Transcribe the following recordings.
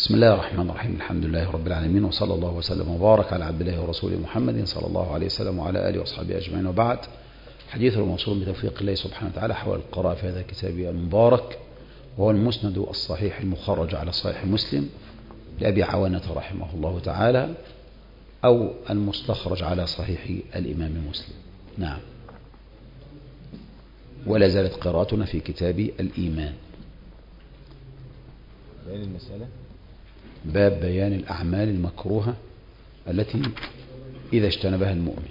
بسم الله الرحمن الرحيم. الحمد لله رب العالمين، وصلى الله وسلم وبارك على عبد الله ورسوله محمد صلى الله عليه وسلم وعلى آله وأصحابه أجمعين، وبعد. حديث الموصول بتوفيق الله سبحانه وتعالى حول القراءة في هذا الكتاب المبارك، وهو المسند الصحيح المخرج على صحيح مسلم لأبي عوانة رحمه الله تعالى، أو المستخرج على صحيح الإمام مسلم. نعم. ولا زالت قراءتنا في كتاب الإيمان. بيان المسألة، باب بيان الأعمال المكروهة التي إذا اجتنبها المؤمن.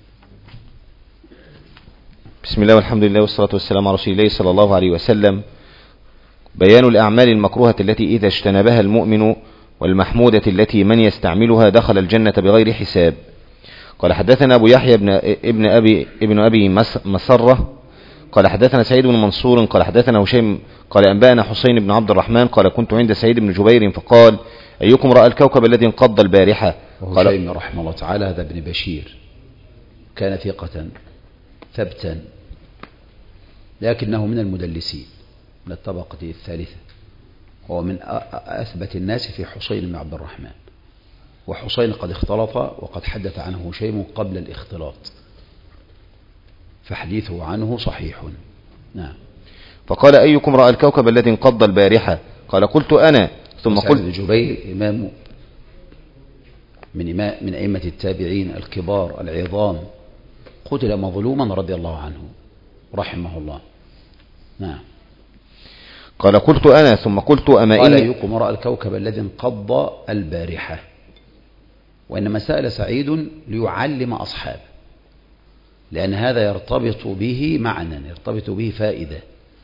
بسم الله والحمد لله والصلاة والسلام على رسول الله صلى الله عليه وسلم. بيان الأعمال المكروهة التي إذا اجتنبها المؤمن، والمحمودة التي من يستعملها دخل الجنة بغير حساب. قال حدثنا أبو يحيى ابن أبي مسرة قال حدثنا سعيد بن منصور قال حدثنا هشيم قال أنبأنا حسين بن عبد الرحمن قال كنت عند سعيد بن جبير فقال أيكم رأى الكوكب الذي انقض البارحة؟ وهشيم رحمه الله تعالى هذا ابن بشير، كان ثقة ثبتا، لكنه من المدلسين من الطبقة الثالثة، هو من أثبت الناس في حسين بن عبد الرحمن، وحسين قد اختلط وقد حدث عنه هشيم قبل الاختلاط، فحديثه عنه صحيح. نعم. فقال أيكم رأى الكوكب الذي انقض البارحة؟ قال قلت أنا. ثم قلت جبير إمام من أئمة التابعين الكبار العظام، قتل مظلوما رضي الله عنه رحمه الله. نعم. قال قلت أنا. ثم قلت أما قال إني أيكم رأى الكوكب الذي انقض البارحة، وإنما سأل سعيد ليعلم أصحابه، لأن هذا يرتبط به معنى، يرتبط به فائدة،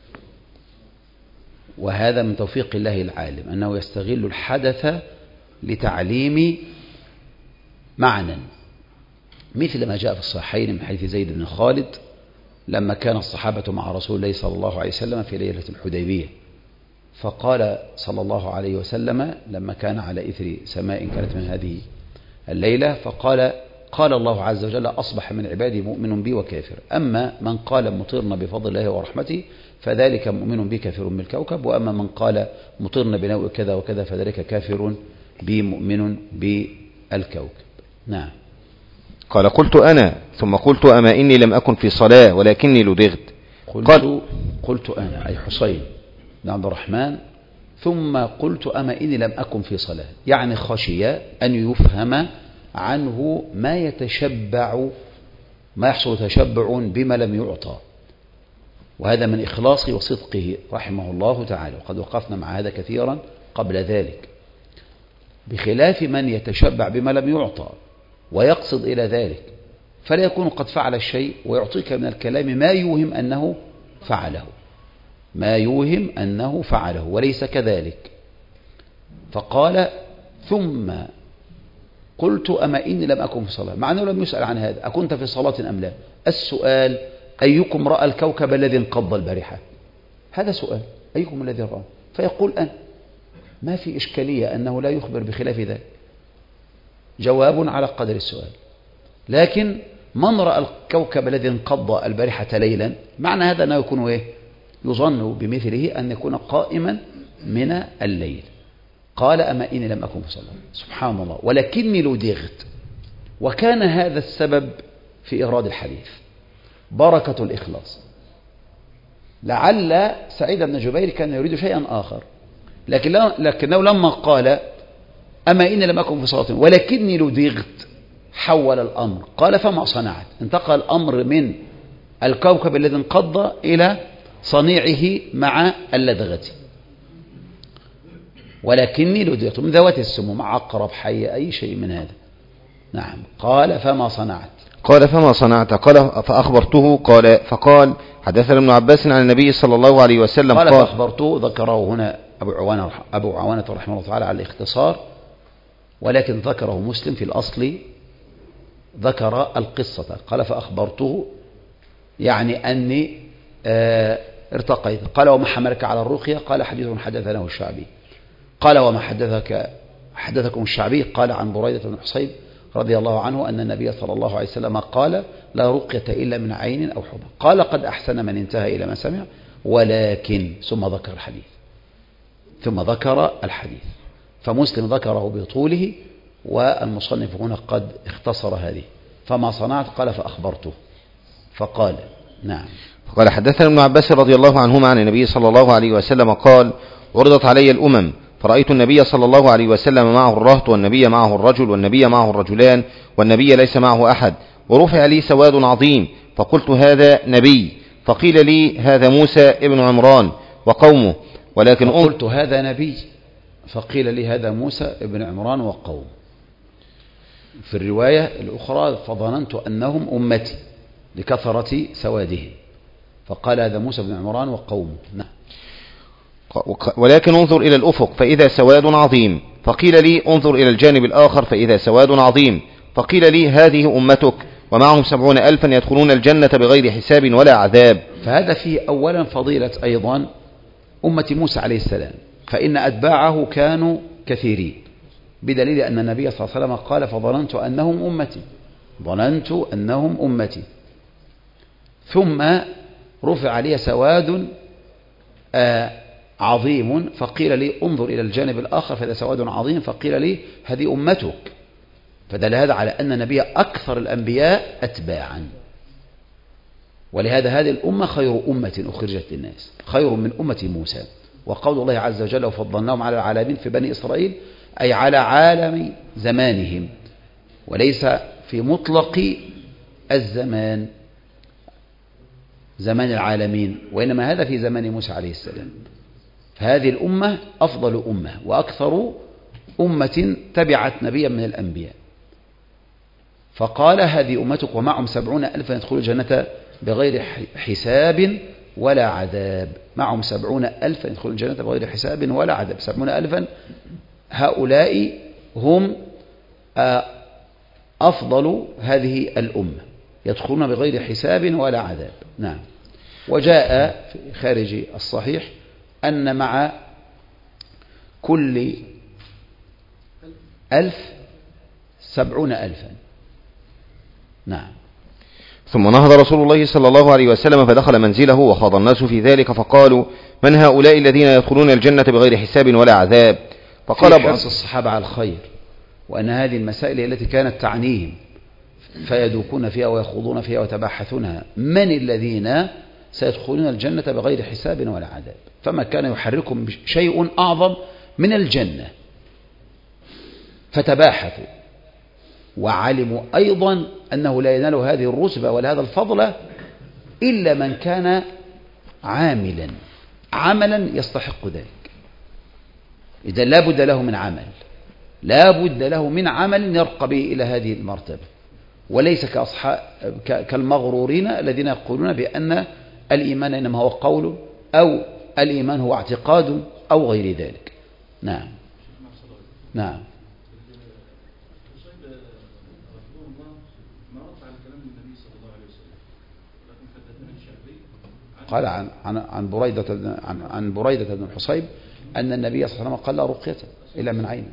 وهذا من توفيق الله العالم أنه يستغل الحدث لتعليم معنى، مثل ما جاء في الصحيحين من حديث زيد بن خالد لما كان الصحابة مع رسول الله صلى الله عليه وسلم في ليلة الحديبية، فقال صلى الله عليه وسلم لما كان على إثر سماء كانت من هذه الليلة، قال الله عز وجل أصبح من عبادي مؤمن بي وكافر، أما من قال مطرنا بفضل الله ورحمته فذلك مؤمن بي كافر بالكوكب، وأما من قال مطرنا بنوء كذا وكذا فذلك كافر بي مؤمن بالكوكب. نعم. قال قلت أنا. ثم قلت أما إني لم أكن في صلاة ولكني لدغت. قلت أنا أي حسين بن عبد الرحمن، ثم قلت أما إني لم أكن في صلاة، يعني خشي أن يفهم عنه ما يحصل تشبع بما لم يعطى، وهذا من إخلاصه وصدقه رحمه الله تعالى، وقد وقفنا مع هذا كثيرا قبل ذلك، بخلاف من يتشبع بما لم يعطى ويقصد إلى ذلك، فلا يكون قد فعل الشيء ويعطيك من الكلام ما يوهم أنه فعله وليس كذلك. فقال ثم قلت أما إني لم أكن في صلاة، مع أنه لم يسأل عن هذا أكنت في صلاة أم لا. السؤال أيكم رأى الكوكب الذي انقض البارحة، هذا سؤال، أيكم الذي رأى، فيقول أنا، ما في إشكالية أنه لا يخبر بخلاف ذلك، جواب على قدر السؤال. لكن من رأى الكوكب الذي انقض البارحة ليلا، معنى هذا أنه يكون يظن بمثله أن يكون قائما من الليل. قال أما إني لم أكن في صلاة، سبحان الله، ولكني لدغت. وكان هذا السبب في إيراد الحديث، بركة الإخلاص. لعل سعيد بن جبير كان يريد شيئا آخر، لكنه لما قال أما إني لم أكن في صلاة ولكني لدغت حول الأمر، قال فما صنعت، انتقل الأمر من الكوكب الذي انقض إلى صنيعه مع اللدغة. ولكني لدغت من ذوات السموم، عقرب، حية، أي شيء من هذا. نعم. قال فما صنعت. قال فأخبرته. فقال حدثنا ابن عباس عن النبي صلى الله عليه وسلم قال فأخبرته، ذكره هنا أبو عوانة رحمه الله تعالى على الاختصار، ولكن ذكره مسلم في الأصل، ذكر القصة. قال فأخبرته يعني أني ارتقيت. قال وما حملك على الرقية؟ قال حديث حدثناه الشعبي. قال وما حدثكم الشعبي؟ قال عن بريدة بن حصيب رضي الله عنه أن النبي صلى الله عليه وسلم قال لا رقية إلا من عين أو حبة. قال قد أحسن من انتهى إلى ما سمع، ولكن ثم ذكر الحديث. فمسلم ذكره بطوله، والمصنف هنا قد اختصر هذه. فما صنعت قال فأخبرته فقال نعم. قال حدثنا ابن عباس رضي الله عنهما عن النبي صلى الله عليه وسلم قال عرضت علي الأمم فرأيت النبي صلى الله عليه وسلم معه الرهط والنبي معه الرجل والنبي معه الرجلان والنبي ليس معه أحد، ورفع لي سواد عظيم فقلت هذا نبي، فقيل لي هذا موسى ابن عمران وقومه، ولكن قلت هذا نبي فقيل لي هذا موسى ابن عمران وقومه. في الرواية الأخرى فظننت أنهم أمتي لكثرة سوادهم، فقال هذا موسى بن عمران وقومه. نعم. ولكن انظر إلى الأفق فإذا سواد عظيم، فقيل لي انظر إلى الجانب الآخر فإذا سواد عظيم، فقيل لي هذه أمتك ومعهم 70,000 يدخلون الجنة بغير حساب ولا عذاب. فهذا فيه أولا فضيلة أيضا أمة موسى عليه السلام، فإن أتباعه كانوا كثيرين، بدليل أن النبي صلى الله عليه وسلم قال فظننت أنهم أمتي، ظننت أنهم أمتي. ثم رفع لي سواد عظيم فقيل لي انظر إلى الجانب الآخر فإذا سواد عظيم فقيل لي هذه أمتك، فدل هذا على أن النبي أكثر الأنبياء أتباعا، ولهذا هذه الأمة خير أمة أخرجت للناس، خير من أمة موسى. وقول الله عز وجل وفضلناهم على العالمين في بني إسرائيل أي على عالم زمانهم، وليس في مطلق الزمان زمان العالمين، وإنما هذا في زمان موسى عليه السلام. فهذه الأمة أفضل أمة وأكثر أمة تبعت نبيا من الأنبياء. فقال هذه أمتك ومعهم 70,000 يدخلوا الجنة بغير حساب ولا عذاب. معهم 70,000 يدخلوا الجنة بغير حساب ولا عذاب. 70,000 هؤلاء هم أفضل هذه الأمة يدخلون بغير حساب ولا عذاب. نعم. وجاء في خارج الصحيح أن مع كل 1000 70,000. نعم. ثم نهض رسول الله صلى الله عليه وسلم فدخل منزله وخاض الناس في ذلك فقالوا من هؤلاء الذين يدخلون الجنة بغير حساب ولا عذاب؟ فقال حرص الصحابة على الخير، وأن هذه المسائل التي كانت تعنيهم فيدوكون فيها ويخوضون فيها وتباحثونها من الذين سيدخلون الجنة بغير حساب ولا عذاب، فما كان يحركهم شيء أعظم من الجنة، فتباحثوا وعلموا أيضا أنه لا ينال هذه الرتبة ولا هذا الفضل إلا من كان عملا يستحق ذلك. إذا لا بد له من عمل، لا بد له من عمل يرقى به إلى هذه المرتبة، وليس كالمغرورين الذين يقولون بأن الإيمان إنما هو قول أو الإيمان هو اعتقاد أو غير ذلك. نعم. نعم. قال عن بريدة بن الحصيب أن النبي صلى الله عليه وسلم قال لا رقية إلا من عين.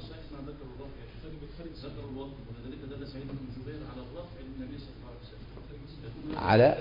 على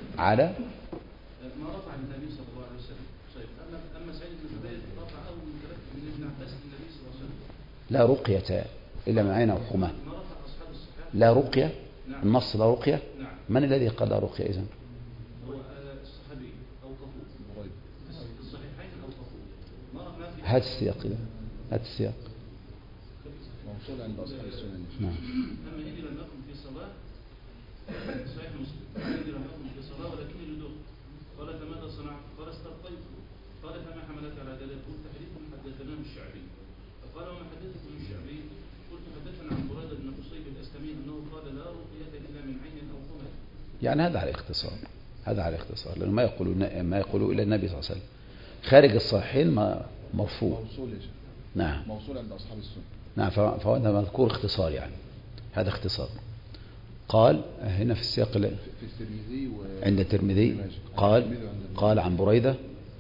ما رفع النبي صلى الله عليه وسلم. أما سعيد بن جبير رفع أول من كلام من ابن عباس النبي صلى الله عليه وسلم لا رقية إلا من عين أو حمى. لا رقية. النص لا رقية. من الذي قال لا رقية إذن؟ هو الصحابي أو كفور الصحيحين أو كفور. هات السياق إذن، هات السياق. موصول عند أصحاب السنن. نعم. أما إني لم أكن في صلاة صحيح مسلم. إني لم أكن في صلاة ولكني لدغت. قال فماذا صنعت؟ قال استرقيت. قال فما حملك على ذلك؟ قلت حديث حدثناه الشعبي. فقال وما حدثكم الشعبي؟ قلت حدثنا عن بريدة بن الحصيب الأسلمي أنه قال لا رقية إلا من عين أو حمى. يعني هذا على اختصار، هذا على اختصار، لأنه ما يقولوا إلى النبي صلى الله عليه وسلم. خارج الصحيحين مرفوع. موصول. نعم. موصول عند أصحاب السنة. نعم. فهذا مذكور اختصار، يعني هذا اختصار. قال هنا في السياق في الترمذي عند الترمذي قال عن بريدة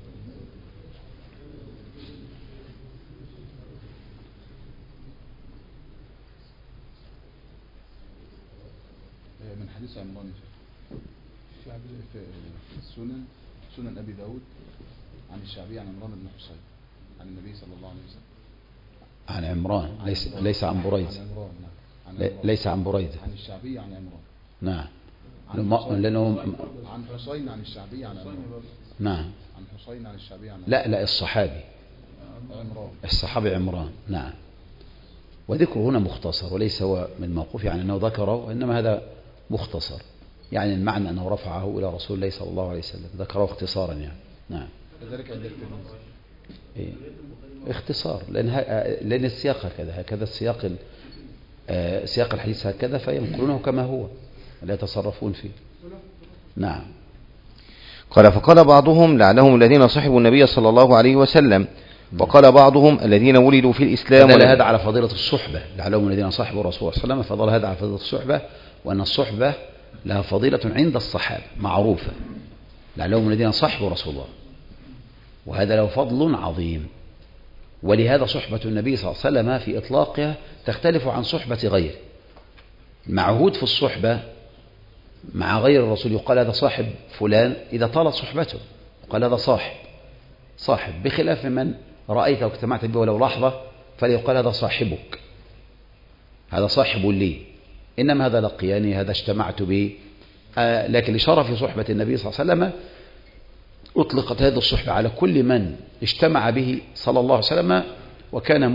من حديث عمران في سنن أبي داود عن الشعبي عن عمران بن حصين عن النبي صلى الله عليه وسلم. عن عمران، ليس عن بريدة. عن عمران، نعم. ليس عن بريدة. عن الشعبي عن عمران. نعم. لأنه عن حسين عن الشعبي عن عمران. نعم. عن حسين عن الشعبي عن عمران. لا الصحابي عمران. الصحابي عمران. نعم. وذكره هنا مختصر، وليس هو من موقوف يعني أنه ذكره، وإنما هذا مختصر، يعني المعنى أنه رفعه إلى رسول الله صلى الله عليه وسلم، ذكره اختصارا يعني. نعم. كذلك عند الترمذي. إيه؟ اختصار، لأن السياق هكذا السياق، سياق الحديث هكذا، فينقلونه كما هو لا يتصرفون فيه. نعم. قال فقال بعضهم لعلهم الذين صحبوا النبي صلى الله عليه وسلم، وقال بعضهم الذين ولدوا في الإسلام. فدل هذا على فضيلة الصحبة، لعلهم الذين صحبوا الرسول صلى الله عليه وسلم، فضل هذا على فضيلة الصحبة، وأن الصحبة لها فضيلة عند الصحابة معروفة، لعلهم الذين صحبوا رسول الله، وهذا له فضل عظيم. ولهذا صحبة النبي صلى الله عليه وسلم في إطلاقها تختلف عن صحبة غيره. معهود في الصحبة مع غير الرسول يقال هذا صاحب فلان إذا طالت صحبته، يقال هذا صاحب، بخلاف من رأيته واجتمعت به ولو لحظة فليقال هذا صاحبك، هذا صاحب لي، إنما هذا لقياني، هذا اجتمعت به. لكن لشرف صحبة النبي صلى الله عليه وسلم أطلقت هذه الصحبة على كل من اجتمع به صلى الله عليه وسلم وكان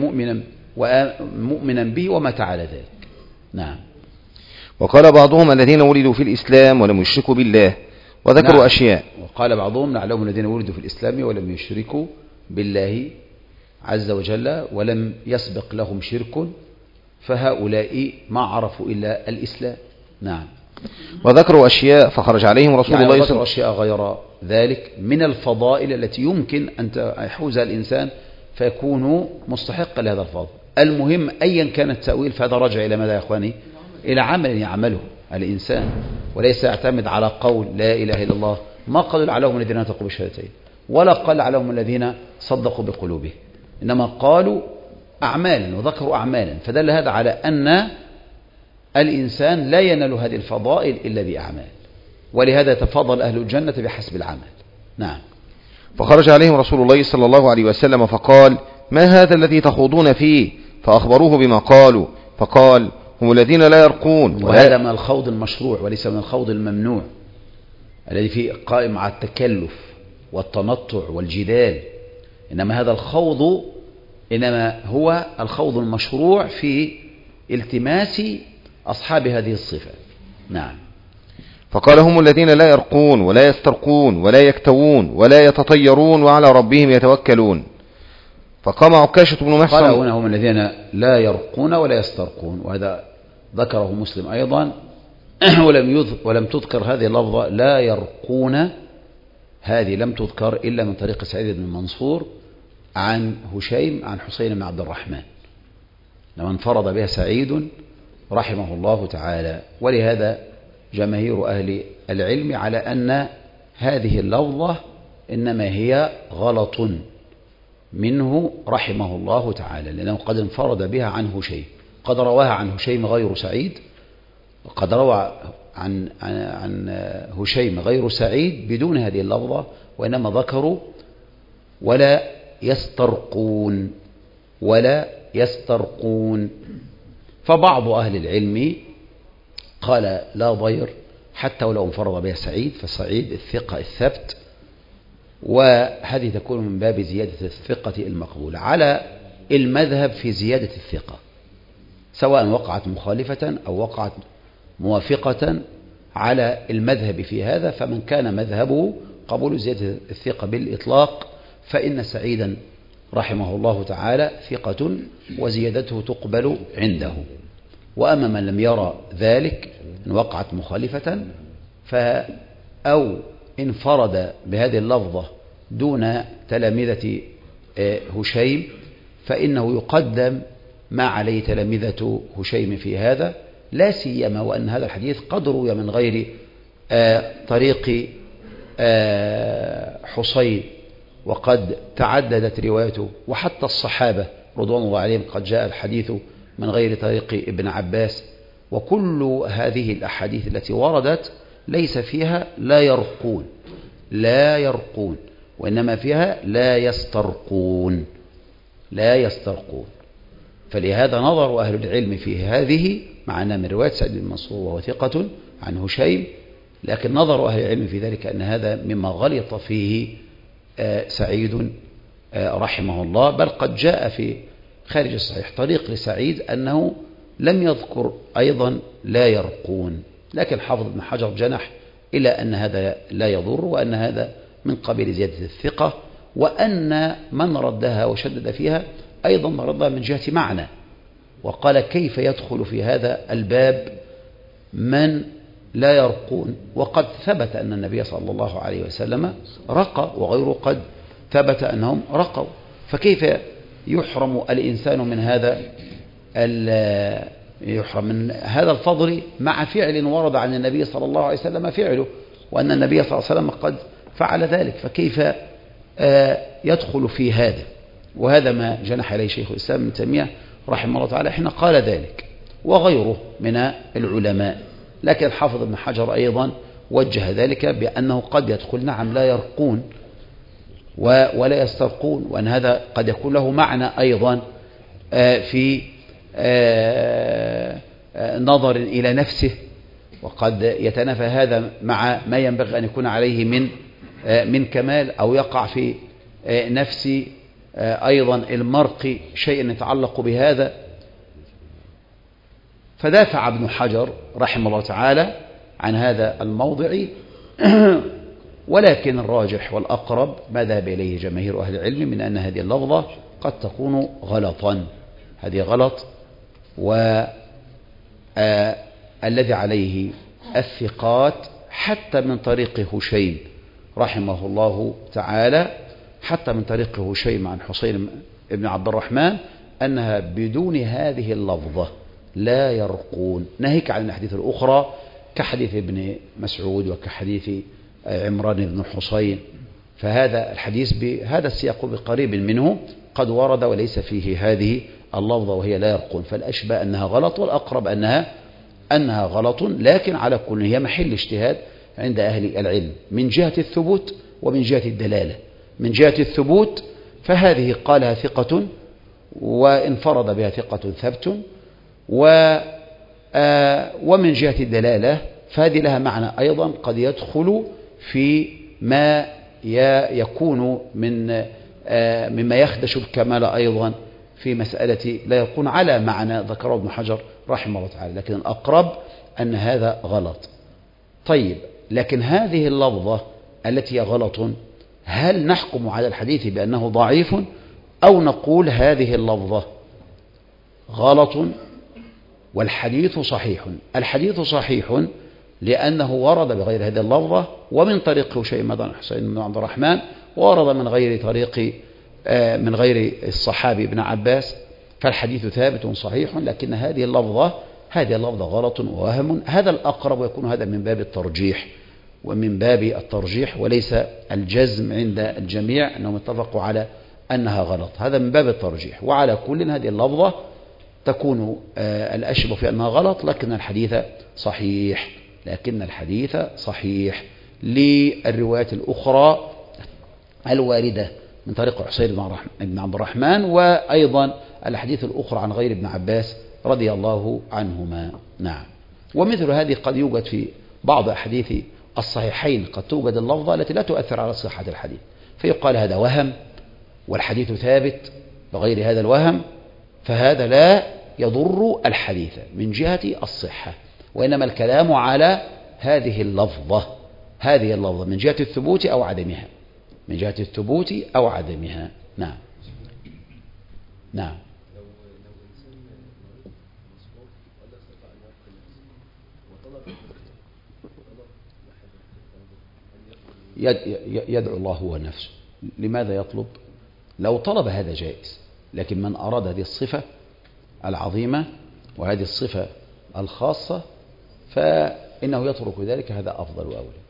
مؤمنا به ومات على ذلك. نعم. وقال بعضهم الذين ولدوا في الإسلام ولم يشركوا بالله، وذكروا نعم. أشياء. وقال بعضهم لعلهم الذين ولدوا في الإسلام ولم يشركوا بالله عز وجل ولم يسبق لهم شرك، فهؤلاء ما عرفوا إلا الإسلام. نعم. وذكروا أشياء فخرج عليهم رسول الله صلى الله عليه وسلم. أشياء غير ذلك من الفضائل التي يمكن أن يحوزها الإنسان فيكون مستحقا لهذا الفضل. المهم أيا كان التأويل فهذا رجع إلى ماذا يا أخواني؟ إلى عمل يعمله الإنسان، وليس يعتمد على قول لا إله إلا الله، ما قال لعلهم الذين نطقوا بالشهادتين، ولا قال لعلهم الذين صدقوا بقلوبهم، إنما قالوا أعمالا وذكروا أعمالا، فدل هذا على أن الإنسان لا ينال هذه الفضائل إلا بأعمال، ولهذا يتفضل أهل الجنة بحسب العمل. نعم. فخرج عليهم رسول الله صلى الله عليه وسلم فقال ما هذا الذي تخوضون فيه؟ فأخبروه بما قالوا، فقال هم الذين لا يرقون. وهذا من الخوض المشروع وليس من الخوض الممنوع الذي فيه قائم على التكلف والتنطع والجدال، إنما هذا الخوض إنما هو الخوض المشروع في التماس أصحاب هذه الصفة. نعم. فقال هم الذين لا يرقون ولا يسترقون ولا يكتوون ولا يتطيرون وعلى ربهم يتوكلون. فقام عكاشة بن محصن. قال هنا هم الذين لا يرقون ولا يسترقون، وهذا ذكره مسلم أيضا ولم تذكر هذه اللفظة لا يرقون، هذه لم تذكر إلا من طريق سعيد بن منصور عن هشيم عن حسين بن عبد الرحمن، لما انفرد بها سعيد رحمه الله تعالى. ولهذا جماهير أهل العلم على أن هذه اللفظة إنما هي غلط منه رحمه الله تعالى، لأنه قد انفرد بها عن هشيم، قد رواها عن هشيم غير سعيد، وقد روى عن هشيم غير سعيد بدون هذه اللفظة، وإنما ذكروا ولا يسترقون. فبعض أهل العلم قال لا ضير حتى ولو انفرد بها سعيد، فسعيد الثقة الثبت، وهذه تكون من باب زيادة الثقة المقبولة على المذهب في زيادة الثقة، سواء وقعت مخالفة أو وقعت موافقة على المذهب في هذا. فمن كان مذهبه قبول زيادة الثقة بالإطلاق فإن سعيدا رحمه الله تعالى ثقة وزيادته تقبل عنده. وأما من لم يرى ذلك إن وقعت مخالفة أو انفرد بهذه اللفظة دون تلامذة هشيم فإنه يقدم ما عليه تلامذة هشيم في هذا، لا سيما وأن هذا الحديث قد روي من غير طريق حسين، وقد تعددت روايته، وحتى الصحابة رضوان الله عليهم قد جاء الحديث من غير طريق ابن عباس. وكل هذه الأحاديث التي وردت ليس فيها لا يرقون، وإنما فيها لا يسترقون. فلهذا نظر أهل العلم في هذه، معنا من رواية سعيد بن منصور وهو ثقة عن هشيم، لكن نظر أهل العلم في ذلك أن هذا مما غلط فيه سعيد رحمه الله، بل قد جاء في خارج الصحيح طريق لسعيد أنه لم يذكر أيضا لا يرقون، لكن حافظ ابن حجر جنح إلى أن هذا لا يضر، وأن هذا من قبيل زيادة الثقة، وأن من ردها وشدد فيها أيضا ردها من جهة معنى، وقال كيف يدخل في هذا الباب من لا يرقون، وقد ثبت أن النبي صلى الله عليه وسلم رقى وغيره قد ثبت أنهم رقوا، فكيف يحرم الإنسان من هذا الفضل مع فعل ورد عن النبي صلى الله عليه وسلم فعله، وأن النبي صلى الله عليه وسلم قد فعل ذلك، فكيف يدخل في هذا؟ وهذا ما جنح إليه شيخ الإسلام ابن تيمية رحمه الله تعالى حين قال ذلك، وغيره من العلماء. لكن حافظ ابن حجر أيضا وجه ذلك بأنه قد يدخل نعم لا يرقون ولا يسترقون، وأن هذا قد يكون له معنى أيضا في نظر إلى نفسه، وقد يتنافى هذا مع ما ينبغي أن يكون عليه من كمال، أو يقع في نفس أيضا المرق شيء يتعلق بهذا. فدافع ابن حجر رحمه الله تعالى عن هذا الموضع، ولكن الراجح والأقرب ما ذهب إليه جماهير أهل العلم من أن هذه اللفظة قد تكون غلطا، هذه غلط، والذي عليه الثقات حتى من طريق هشيم رحمه الله تعالى، حتى من طريق هشيم عن حسين بن عبد الرحمن أنها بدون هذه اللفظة لا يرقون، ناهيك عن الأحاديث الأخرى كحديث ابن مسعود وكحديث عمران بن حسين، فهذا الحديث بهذا السياق بقريب منه قد ورد وليس فيه هذه اللفظة وهي لا يرقون، فالأشبه أنها غلط، والأقرب أنها غلط، لكن على كل هي محل اجتهاد عند أهل العلم من جهة الثبوت ومن جهة الدلالة. من جهة الثبوت فهذه قالها ثقة وانفرد بها ثقة ثبت، ومن جهة الدلالة فهذه لها معنى أيضا قد يدخل في ما يكون مما يخدش الكمال أيضا في مسألة لا يكون على معنى ذكره ابن حجر رحمه الله تعالى، لكن الأقرب أن هذا غلط. طيب، لكن هذه اللفظة التي هي غلط، هل نحكم على الحديث بأنه ضعيف، أو نقول هذه اللفظة غلط والحديث صحيح؟ الحديث صحيح لأنه ورد بغير هذه اللفظة، ومن طريق هشيم بن حسين بن عبد الرحمن، ورد من غير طريق من غير الصحابي ابن عباس، فالحديث ثابت صحيح، لكن هذه اللفظة غلط ووهم. هذا الأقرب، ويكون هذا من باب الترجيح، ومن باب الترجيح وليس الجزم عند الجميع أنهم اتفقوا على أنها غلط، هذا من باب الترجيح. وعلى كل هذه اللفظة تكون الأشبه في أنها غلط، لكن الحديث صحيح للروايات الأخرى الواردة من طريق حسين بن عبد الرحمن، وأيضا الحديث الأخرى عن غير ابن عباس رضي الله عنهما. نعم. ومثل هذه قد يوجد في بعض أحاديث الصحيحين، قد توجد اللفظة التي لا تؤثر على صحة الحديث، فيقال هذا وهم والحديث ثابت بغير هذا الوهم، فهذا لا يضر الحديث من جهة الصحة، وإنما الكلام على هذه اللفظة من جهة الثبوت أو عدمها. نعم. يدعو الله هو نفسه. لماذا يطلب؟ لو طلب هذا جائز، لكن من أراد هذه الصفة العظيمة وهذه الصفة الخاصة فإنه يترك ذلك، هذا أفضل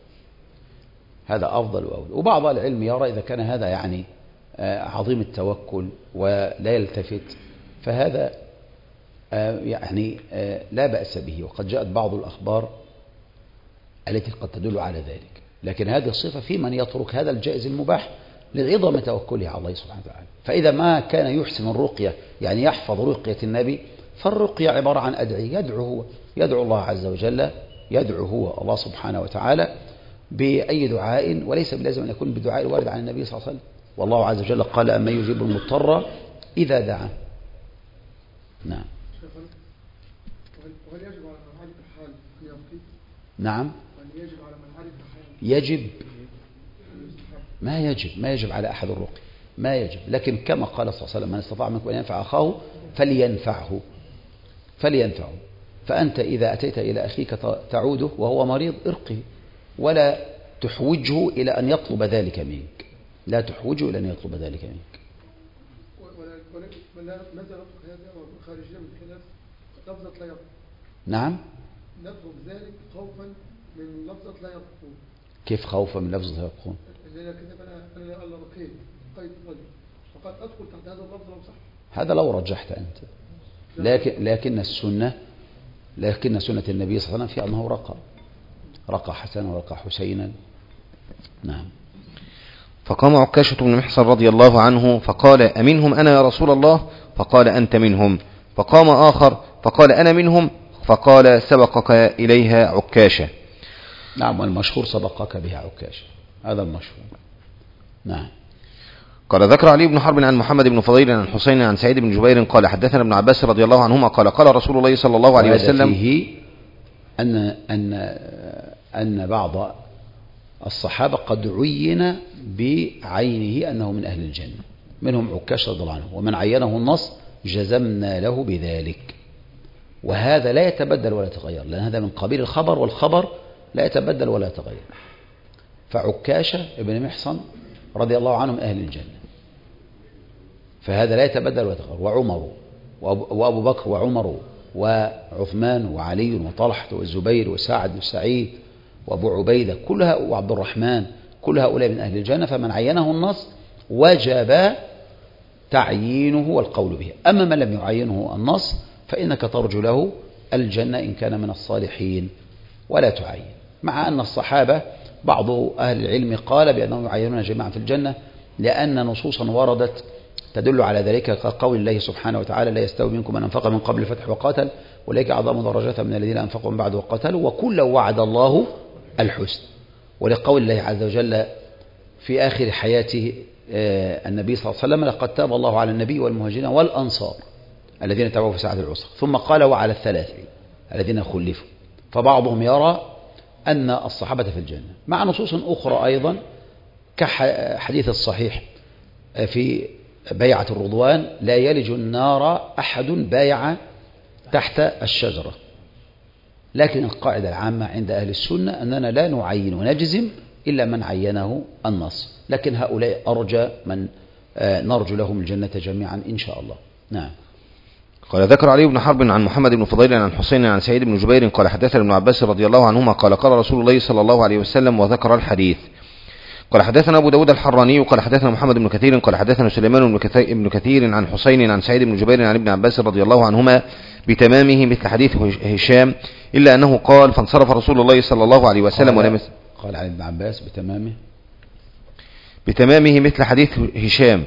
وأولى. وبعض العلم يرى إذا كان هذا يعني عظيم التوكل ولا يلتفت، فهذا يعني لا بأس به، وقد جاءت بعض الأخبار التي قد تدل على ذلك. لكن هذه الصفة في من يترك هذا الجائز المباح لعظم توكله على الله سبحانه وتعالى. فإذا ما كان يحسن الرقية يعني يحفظ رقية النبي، فالرقية عبارة عن أدعية، يدعو الله عز وجل، يدعو هو الله سبحانه وتعالى بأي دعاء، وليس بلازم أن يكون بالدعاء الوارد عن النبي صلى الله عليه وسلم. والله عز وجل قال أما يجيب المضطر إذا دعاه. نعم. وهل يجب على من عرف الحال أن يبقي؟ نعم. هل يجب على من عرف الحال؟ يجب. ما يجب على أحد الرقي، ما يجب، لكن كما قال صلى الله عليه وسلم من استطاع منكم أن ينفع أخاه فلينفعه. فأنت إذا أتيت إلى أخيك تعوده وهو مريض ارقه، ولا تحوجه إلى أن يطلب ذلك منك، لا تحوجه إلى أن يطلب ذلك منك. ماذا نطلق هذا خارجيا من خلاف لفظة لا يطلق؟ نعم. نطلق ذلك خوفا من لفظة لا يطلقون. كيف خوفا من لفظة لا يطلقون؟ إذا كتب أنا رقيت قيد قلب فقد أدخل تحت هذا اللفظ لو صح. هذا لو رجحت أنت، لكن سنة النبي صلى الله عليه وسلم في أنه رقى حسنا ورقى حسينا. نعم. فقام عكاشة بن محصن رضي الله عنه فقال أمنهم أنا يا رسول الله؟ فقال أنت منهم. فقام آخر فقال أنا منهم. فقال سبقك إليها عكاشة. نعم، والمشهور سبقك بها عكاشة، هذا المشهور. نعم. قال ذكر علي بن حرب عن محمد بن فضيل عن حسين عن سعيد بن جبير قال حدثنا ابن عباس رضي الله عنهما قال قال رسول الله صلى الله عليه وسلم فيه أن بعض الصحابة قد عين بعينه أنه من أهل الجنة، منهم عكاشة رضي الله عنه، ومن عينه النص جزمنا له بذلك، وهذا لا يتبدل ولا يتغير، لأن هذا من قبيل الخبر، والخبر لا يتبدل ولا يتغير. فعكاشة ابن محصن رضي الله عنه من أهل الجنة، فهذا لا يتبدل ولا يتغير. وعمر وأبو بكر وعمر وعثمان وعلي وطلحة والزبير وسعد وسعيد وأبو عبيدة كلها وعبد الرحمن، كل هؤلاء من أهل الجنة، فمن عينه النص وجب تعيينه والقول به. أما من لم يعينه النص فإنك ترجو له الجنة إن كان من الصالحين ولا تعين. مع أن الصحابة بعض أهل العلم قال بأنهم يعينون جميعا في الجنة، لأن نصوصا وردت تدل على ذلك، كقول الله سبحانه وتعالى لا يستوي منكم من أنفق من قبل الفتح وقاتل أولئك أعظم درجة من الذين أنفقوا من بعد وقاتلوا وكلا وعد الله الحسن. ولقول الله عز وجل في آخر حياته النبي صلى الله عليه وسلم لقد تاب الله على النبي والمهاجرين والأنصار الذين تبعوا في ساعة العسرة، ثم قال وعلى الثلاث الذين خلفوا. فبعضهم يرى أن الصحابة في الجنة، مع نصوص أخرى أيضا كحديث الصحيح في بيعة الرضوان لا يلج النار أحد بايع تحت الشجرة. لكن القاعدة العامة عند أهل السنة أننا لا نعين ونجزم إلا من عينه النص، لكن هؤلاء أرجى من نرجو لهم الجنة جميعا إن شاء الله. نعم. قال ذكر علي بن حرب عن محمد بن فضيل عن حسين عن سعيد بن جبير قال حدثنا ابن عباس رضي الله عنهما قال قال رسول الله صلى الله عليه وسلم وذكر الحديث. قال حدثنا أبو داود الحراني قال حدثنا محمد بن كثير قال حدثنا سليمان بن كثير عن حسين عن سعيد بن جبير عن ابن عباس رضي الله عنهما بتمامه مثل حديث هشام إلا أنه قال فانصرف رسول الله صلى الله عليه وسلم قال عن ابن عباس بتمامه مثل حديث هشام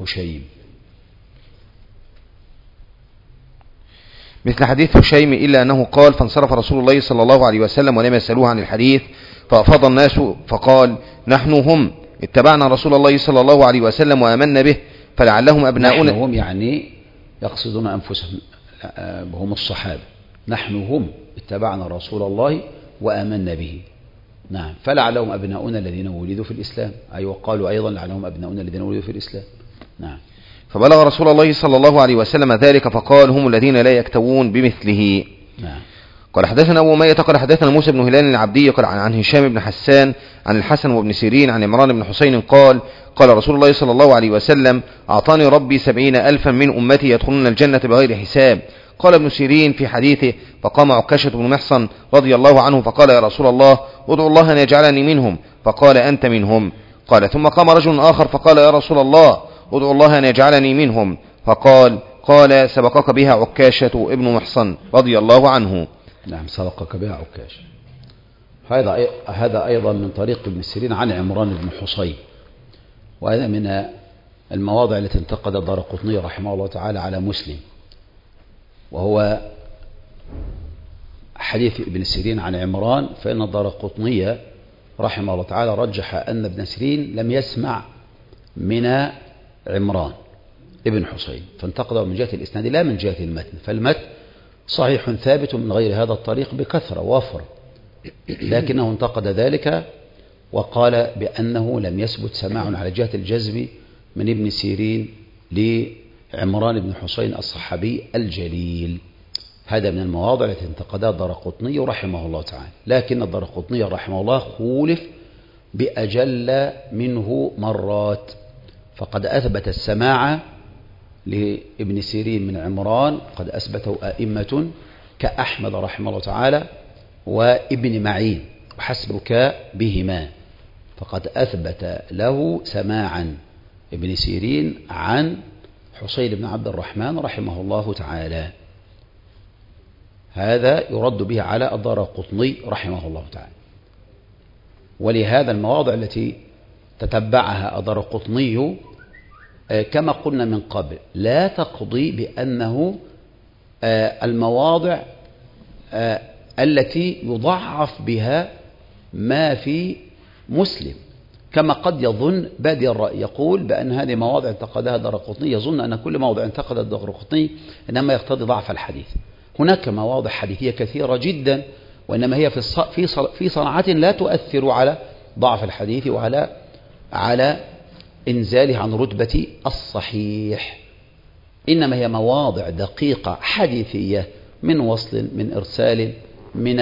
مثل حديث هشيم إلا أنه قال فانصرف رسول الله صلى الله عليه وسلم ولم يسألوه عن الحديث فأفاض الناس فقال نحن هم اتبعنا رسول الله صلى الله عليه وسلم وآمنا به فلعلهم أبناؤنا. نحن هم يعني يقصدون أنفسهم، هم الصحابة. نحن هم اتبعنا رسول الله وآمنا به. نعم. فلعلهم أبناؤنا الذين ولدوا في الإسلام، أي وقالوا أيضا لعلهم أبناؤنا الذين ولدوا في الإسلام. نعم. فبلغ رسول الله صلى الله عليه وسلم ذلك فقال هم الذين لا يكتوون بمثله. نعم. قال حدثنا أبو أمية قال حدثنا موسى بن هلال العبدي قال عن هشام بن حسان عن الحسن وابن سيرين عن عمران بن حسين قال قال رسول الله صلى الله عليه وسلم أعطاني ربي 70,000 من أمتي يدخلون الجنة بغير حساب. قال ابن سيرين في حديثه فقام عكاشة بن محصن رضي الله عنه فقال يا رسول الله ادعو الله أن يجعلني منهم. فقال أنت منهم. قال ثم قام رجل آخر فقال يا رسول الله ادعو الله أن يجعلني منهم. قال سبقك بها عكاشة ابن محصن رضي الله عنه. نعم. سبقك بها عكاشة. هذا أيضا من طريق ابن سيرين عن عمران بن حسين وهذا من المواضع التي انتقد الدارقطني رحمه الله تعالى على مسلم، وهو حديث ابن سيرين عن عمران، فإن الدارقطني رحمه الله تعالى رجح أن ابن سيرين لم يسمع من عمران ابن حسين، فانتقده من جهة الإسناد لا من جهة المتن، فالمتن صحيح ثابت من غير هذا الطريق بكثرة وافر، لكنه انتقد ذلك وقال بأنه لم يثبت سماع على جهة الجزم من ابن سيرين لعمران بن حسين الصحابي الجليل. هذا من المواضع التي انتقدها الدارقطني رحمه الله تعالى، لكن الدارقطني رحمه الله خولف بأجل منه مرات، فقد أثبت السماع لابن سيرين من عمران، قد أثبته أئمة كأحمد رحمه الله تعالى وابن معين وحسبك بهما، فقد أثبت له سماعا ابن سيرين عن حسين بن عبد الرحمن رحمه الله تعالى. هذا يرد به على الدارقطني رحمه الله تعالى. ولهذا المواضع التي تتبعها الدارقطني كما قلنا من قبل لا تقضي بأنه المواضع التي يضعف بها ما في مسلم، كما قد يظن بادي الرأي يقول بأن هذه مواضع انتقدها الدارقطني، يظن أن كل موضع انتقد الدارقطني إنما يقتضي ضعف الحديث. هناك مواضع حديثية كثيرة جدا، وإنما هي في صنعة لا تؤثر على ضعف الحديث وعلى إنزاله عن رتبة الصحيح، إنما هي مواضع دقيقة حديثية من وصل، من إرسال، من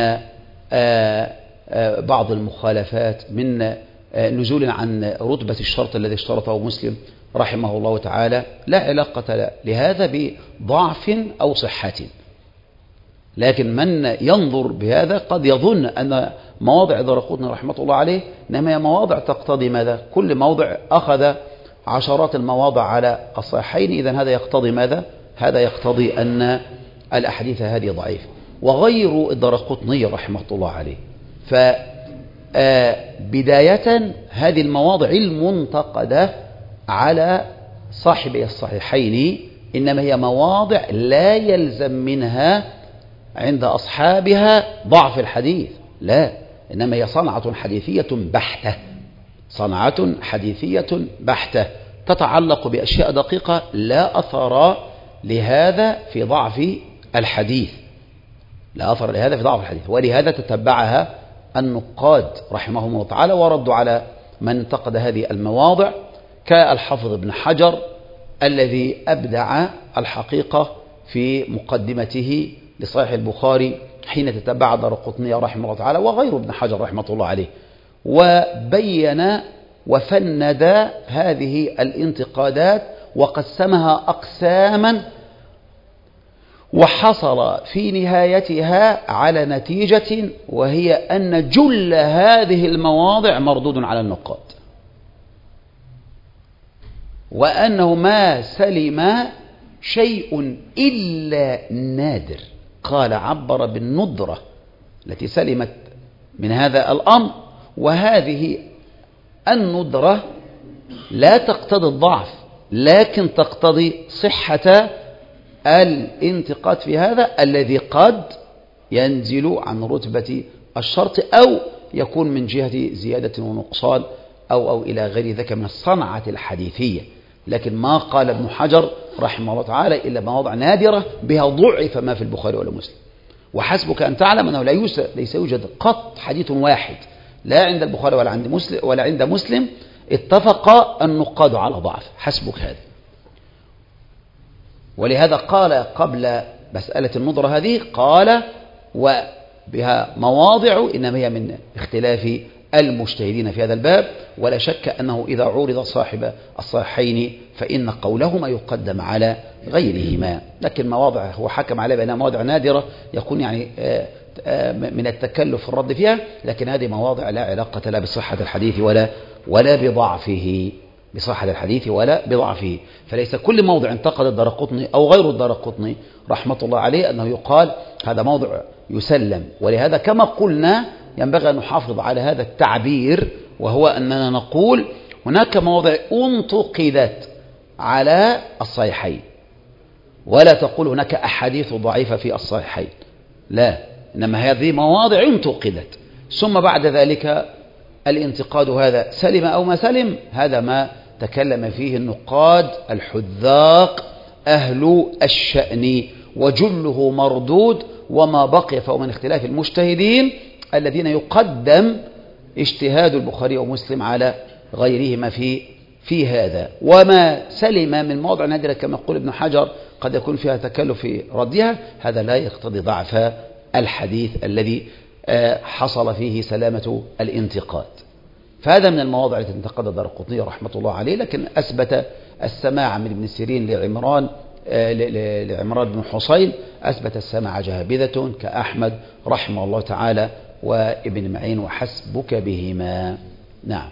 بعض المخالفات، من نزول عن رتبة الشرط الذي اشترطه مسلم رحمه الله تعالى، لا علاقة لهذا بضعف أو صحة. لكن من ينظر بهذا قد يظن أن مواضع الدارقطني رحمة الله عليه إنما هي مواضع تقتضي ماذا؟ كل موضع أخذ عشرات المواضع على الصحيحين، إذن هذا يقتضي ماذا؟ هذا يقتضي أن الأحاديث هذه ضعيفة. وغير الدارقطني رحمة الله عليه، فبداية هذه المواضع المنتقدة على صاحبي الصحيحين إنما هي مواضع لا يلزم منها عند أصحابها ضعف الحديث، لا، إنما هي صنعة حديثية بحتة، صنعة حديثية بحتة تتعلق بأشياء دقيقة لا أثر لهذا في ضعف الحديث، لا أثر لهذا في ضعف الحديث. ولهذا تتبعها النقاد رحمهم الله تعالى وردوا على من انتقد هذه المواضع، كالحافظ ابن حجر الذي أبدع الحقيقة في مقدمته لصحيح البخاري حين تتبع الدارقطني رحمه الله تعالى، وغير ابن حجر رحمه الله عليه، وبين وفند هذه الانتقادات وقسمها أقساما، وحصل في نهايتها على نتيجة، وهي أن جل هذه المواضع مردود على النقاد، وأنه ما سلم شيء إلا نادر، قال عبر بالندرة التي سلمت من هذا الأمر، وهذه الندرة لا تقتضي الضعف لكن تقتضي صحة الانتقاد في هذا الذي قد ينزل عن رتبة الشرط أو يكون من جهة زيادة ونقصان أو إلى غير ذلك من الصنعة الحديثية. لكن ما قال ابن حجر رحمه الله تعالى إلا مواضع نادرة بها ضعف ما في البخاري ولا مسلم. وحسبك أن تعلم أنه ليس يوجد قط حديث واحد لا عند البخاري ولا عند مسلم اتفق النقاد على ضعف، حسبك هذا. ولهذا قال قبل مسألة النظرة هذه، قال وبها مواضع إنما هي من اختلاف المجتهدين في هذا الباب، ولا شك أنه إذا عورض صاحب الصحيحين فإن قولهما يقدم على غيرهما. لكن مواضع هو حكم عليها بأنها مواضع نادرة يكون يعني من التكلف في الرد فيها، لكن هذه مواضع لا علاقة لا بصحة الحديث ولا بضعفه، بصحة الحديث ولا بضعفه. فليس كل موضع انتقد الدارقطني أو غير الدارقطني رحمة الله عليه أنه يقال هذا موضع يسلم. ولهذا كما قلنا ينبغي أن نحافظ على هذا التعبير، وهو أننا نقول هناك مواضع انتقدت على الصحيحين، ولا تقول هناك أحاديث ضعيفة في الصحيحين، لا، إنما هذه مواضع انتقدت، ثم بعد ذلك الانتقاد هذا سلم أو ما سلم، هذا ما تكلم فيه النقاد الحذاق أهل الشأن، وجله مردود، وما بقي فهو من اختلاف المجتهدين الذين يقدم اجتهاد البخاري ومسلم على غيرهما في هذا. وما سلم من موضع نادرة كما يقول ابن حجر قد يكون فيها تكلف في ردها، هذا لا يقتضي ضعف الحديث الذي حصل فيه سلامة الانتقاد. فهذا من المواضع التي انتقد الدارقطني رحمة الله عليه، لكن أثبت السماع من ابن سيرين لعمران بن حسين، أثبت السماع جهابذة كأحمد رحمه الله تعالى وابن معين وحسبك بهما. نعم.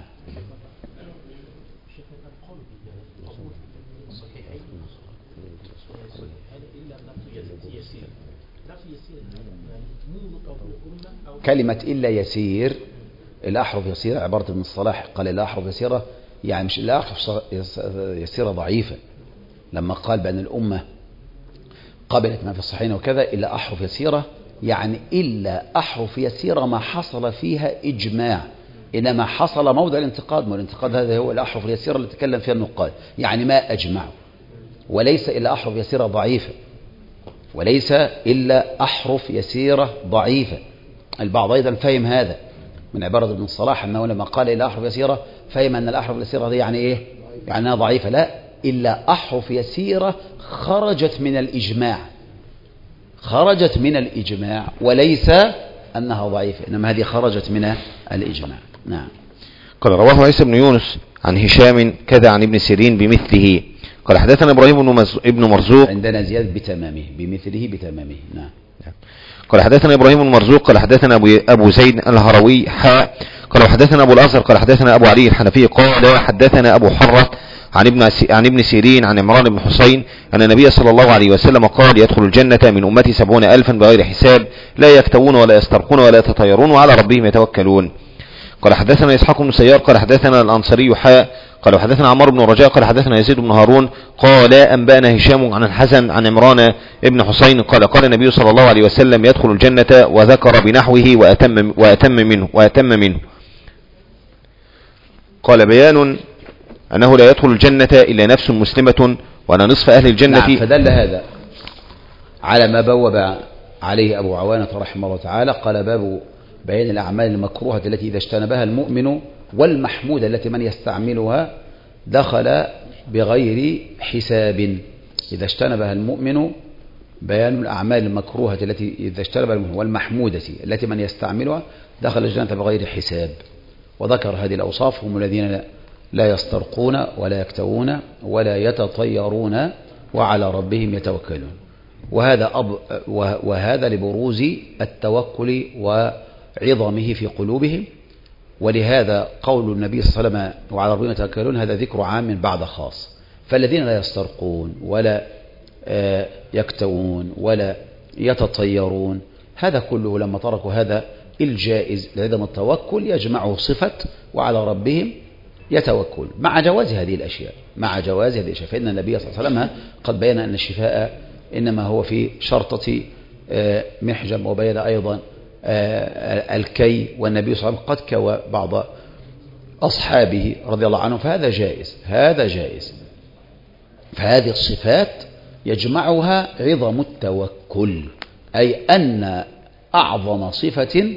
كلمة إلا يسير، الأحرف يسيرة عبارة ابن الصلاح قال الأحرف يسيرة، يعني مش الأحرف يسيرة ضعيفة، لما قال بأن الأمة قبلت ما في الصحيحين وكذا إلا أحرف يسيرة، يعني إلا أحرف يسيرة ما حصل فيها إجماع، إنما حصل موضع الانتقاد، والانتقاد هذا هو الأحرف اليسيرة اللي تكلم فيها النقاد، يعني ما أجمعوا، وليس إلا أحرف يسيرة ضعيفة، وليس إلا أحرف يسيرة ضعيفة. البعض أيضا فهم هذا من عبارة ابن الصلاح، أنه لما قال إلا أحرف يسيرة فهم أن الأحرف اليسيرة دي يعني إيه؟ يعني أنها ضعيفة. لا، إلا أحرف يسيرة خرجت من الإجماع، خرجت من الإجماع، وليس أنها ضعيفة، إنما هذه خرجت من الإجماع. نعم. قال رواه عيسى بن يونس عن هشام كذا عن ابن سيرين بمثله. قال حدثنا إبراهيم بن مرزوق، عندنا زيادة بتمامه، بمثله بتمامه. نعم. قال حدثنا إبراهيم بن مرزوق قال حدثنا أبو زيد الهروي قال حدثنا أبو الأزهر قال حدثنا أبو علي الحنفي قال حدثنا أبو حرة عن ابن سيرين عن عمران بن حسين أن النبي صلى الله عليه وسلم قال يدخل الجنة من أمتي 70,000 بغير حساب، لا يكتوون ولا يسترقون ولا يتطيرون وعلى ربهم يتوكلون. قال حدثنا إسحاق بن سيار قال حدثنا الأنصاري قال حدثنا عمار بن رجاء قال حدثنا يزيد بن هارون قال أنبأنا هشام عن الحسن عن عمران بن حسين قال النبي صلى الله عليه وسلم يدخل الجنة، وذكر بنحوه وأتم منه. قال بيان أنه لا يدخل الجنة إلا نفس مسلمة، وأن نصف أهل الجنة. نعم. فدل هذا على ما بوب عليه أبو عوانة رحمه الله تعالى، قال باب بيان الأعمال المكروهة التي إذا اجتنبها المؤمن والمحمودة التي من يستعملها دخل بغير حساب. إذا اجتنبها المؤمن، بيان الأعمال المكروهة التي إذا اجتنبها المؤمن والمحمودة التي من يستعملها دخل الجنة بغير حساب. وذكر هذه الأوصاف: هم الذين لا يسترقون ولا يكتوون ولا يتطيرون وعلى ربهم يتوكلون. وهذا لبروز التوكل وعظمه في قلوبهم، ولهذا قول النبي صلى الله عليه وسلم وعلى ربهم يتوكلون هذا ذكر عام بعد خاص. فالذين لا يسترقون ولا يكتوون ولا يتطيرون، هذا كله لما تركوا هذا الجائز لعدم التوكل يجمعه صفة وعلى ربهم يتوكل مع جواز هذه الأشياء، فإن النبي صلى الله عليه وسلم قد بين أن الشفاء إنما هو في شرطة محجم، وبين أيضا الكي، والنبي صلى الله عليه وسلم قد كوى بعض أصحابه رضي الله عنهم، فهذا جائز. فهذه الصفات يجمعها عظم التوكل، أي أن أعظم صفة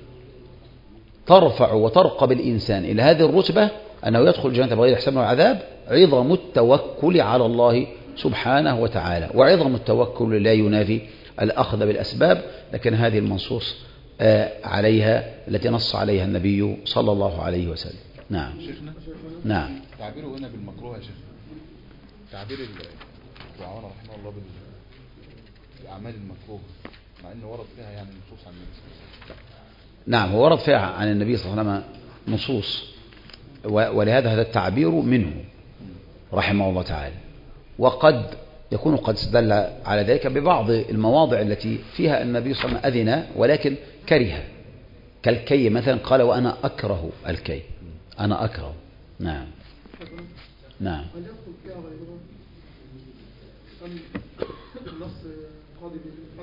ترفع وترقى بالإنسان إلى هذه الرتبة أنه يدخل الجنة بغير حساب ولا عذاب، عظم التوكل على الله سبحانه وتعالى. وعظم التوكل لا ينافي الأخذ بالأسباب، لكن هذه المنصوص عليها التي نص عليها النبي صلى الله عليه وسلم. نعم. نعم. تعبيره هنا بالمكروه يا شيخ، تعبير الدعاء رحمه الله بالأعمال المكروه، مع أنه ورد فيها يعني نصوص عن النبي صلى الله عليه وسلم. نعم، هو ورد فيها عن النبي صلى الله عليه وسلم نصوص، ولهذا هذا التعبير منه رحمه الله تعالى. وقد يكون قد استدل على ذلك ببعض المواضع التي فيها النبي صلى الله عليه وسلم أذن ولكن كره، كالكي مثلا، قال وأنا أكره الكي، أنا أكره. نعم. نعم. هل يدخل فيها غيرهم أم النص قاضي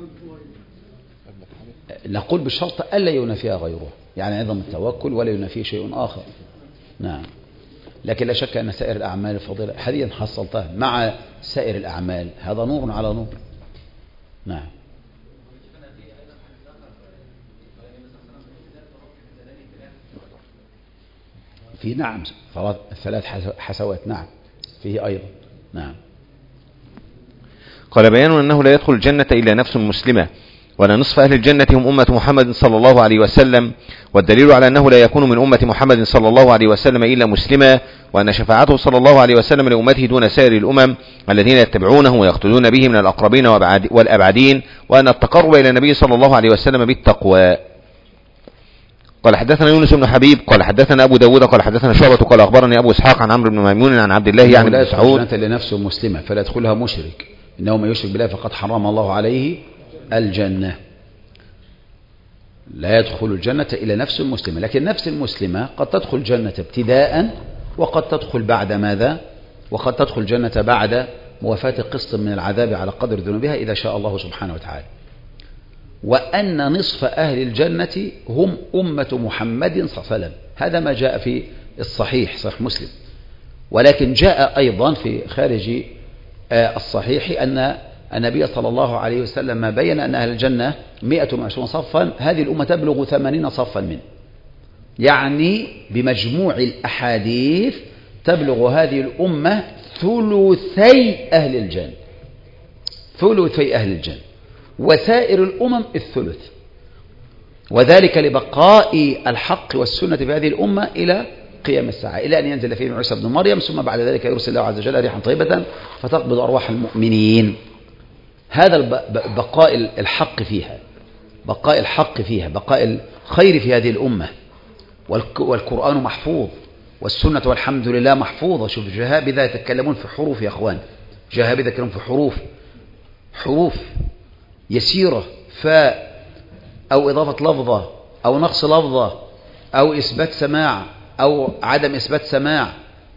بالغير؟ نقول بالشرط ألا ينافيها غيره، يعني عظم التوكل ولا ينافيه شيء آخر. نعم. لكن لا شك أن سائر الأعمال الفضيلة هذه حصلتها مع سائر الأعمال، هذا نور على نور. نعم. في نعم ثلاث حسوات. نعم فيه أيضا. نعم. قال بيان أنه لا يدخل الجنة إلا نفس مسلمة، وأن نصف أهل الجنة هم أمة محمد صلى الله عليه وسلم، والدليل على أنه لا يكون من أمة محمد صلى الله عليه وسلم إلا مسلما، وأن شفاعته صلى الله عليه وسلم لأمته دون سائر الأمم الذين يتبعونه ويقتدون به من الأقربين والأبعدين، وأن التقرب إلى النبي صلى الله عليه وسلم بالتقوى. قال حدثنا يونس بن حبيب قال حدثنا أبو داود قال حدثنا شعبة قال أخبرني أبو إسحاق عن عمرو بن ميمون عن عبد الله يعني بن مسعود لا يدخل الجنة لنفسه مسلمة فلا يدخلها مشرك، إنه من يشرك بالله فقد حرم الله عليه الجنة. لا يدخل الجنة إلا نفس مسلمة، لكن نفس المسلمة قد تدخل الجنة ابتداء، وقد تدخل بعد ماذا؟ وقد تدخل الجنة بعد موافاة قسط من العذاب على قدر ذنوبها إذا شاء الله سبحانه وتعالى. وأن نصف أهل الجنة هم أمة محمد صلى الله عليه وسلم، هذا ما جاء في الصحيح صحيح مسلم. ولكن جاء أيضا في خارج الصحيح أن النبي صلى الله عليه وسلم ما بين أن أهل الجنة 120 صفا، هذه الأمة تبلغ 80 صفا منه، يعني بمجموع الأحاديث تبلغ هذه الأمة ثلثي أهل الجنة، ثلثي أهل الجنة، وسائر الأمم الثلث، وذلك لبقاء الحق والسنة في هذه الأمة إلى قيام الساعة، إلى أن ينزل فيهم عيسى بن مريم، ثم بعد ذلك يرسل الله عز وجل ريحا طيبة فتقبض أرواح المؤمنين. هذا بقاء الحق فيها، بقاء الحق فيها، بقاء الخير في هذه الأمة. والقرآن محفوظ، والسنة والحمد لله محفوظة. شوف جهابذة يتكلمون في حروف يا أخوان، جهابذة يتكلمون في حروف يسيرة، فاء أو إضافة لفظة أو نقص لفظة أو إثبات سماع أو عدم إثبات سماع.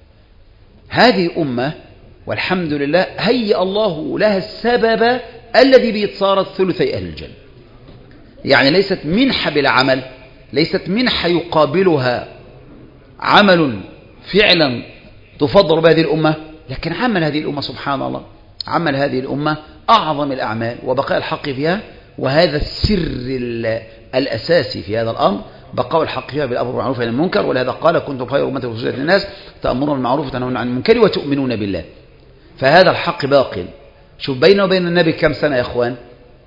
هذه أمة والحمد لله هيأ الله لها السبب الذي به صارت ثلثي أهل الجنة، يعني ليست منحة بلا عمل، ليست منحة يقابلها عمل فعلا تفضل بهذه الأمة، لكن عمل هذه الأمة سبحان الله، عمل هذه الأمة أعظم الأعمال وبقاء الحق فيها. وهذا السر الأساسي في هذا الأمر، بقاء الحق فيها بالأمر بالمعروف والنهي عن المنكر. ولهذا قال كنتم خير أمة أخرجت للناس تأمرون بالمعروف وتنهون عن المنكر وتؤمنون بالله. فهذا الحق باق. شوف بينه وبين النبي كم سنة يا أخوان؟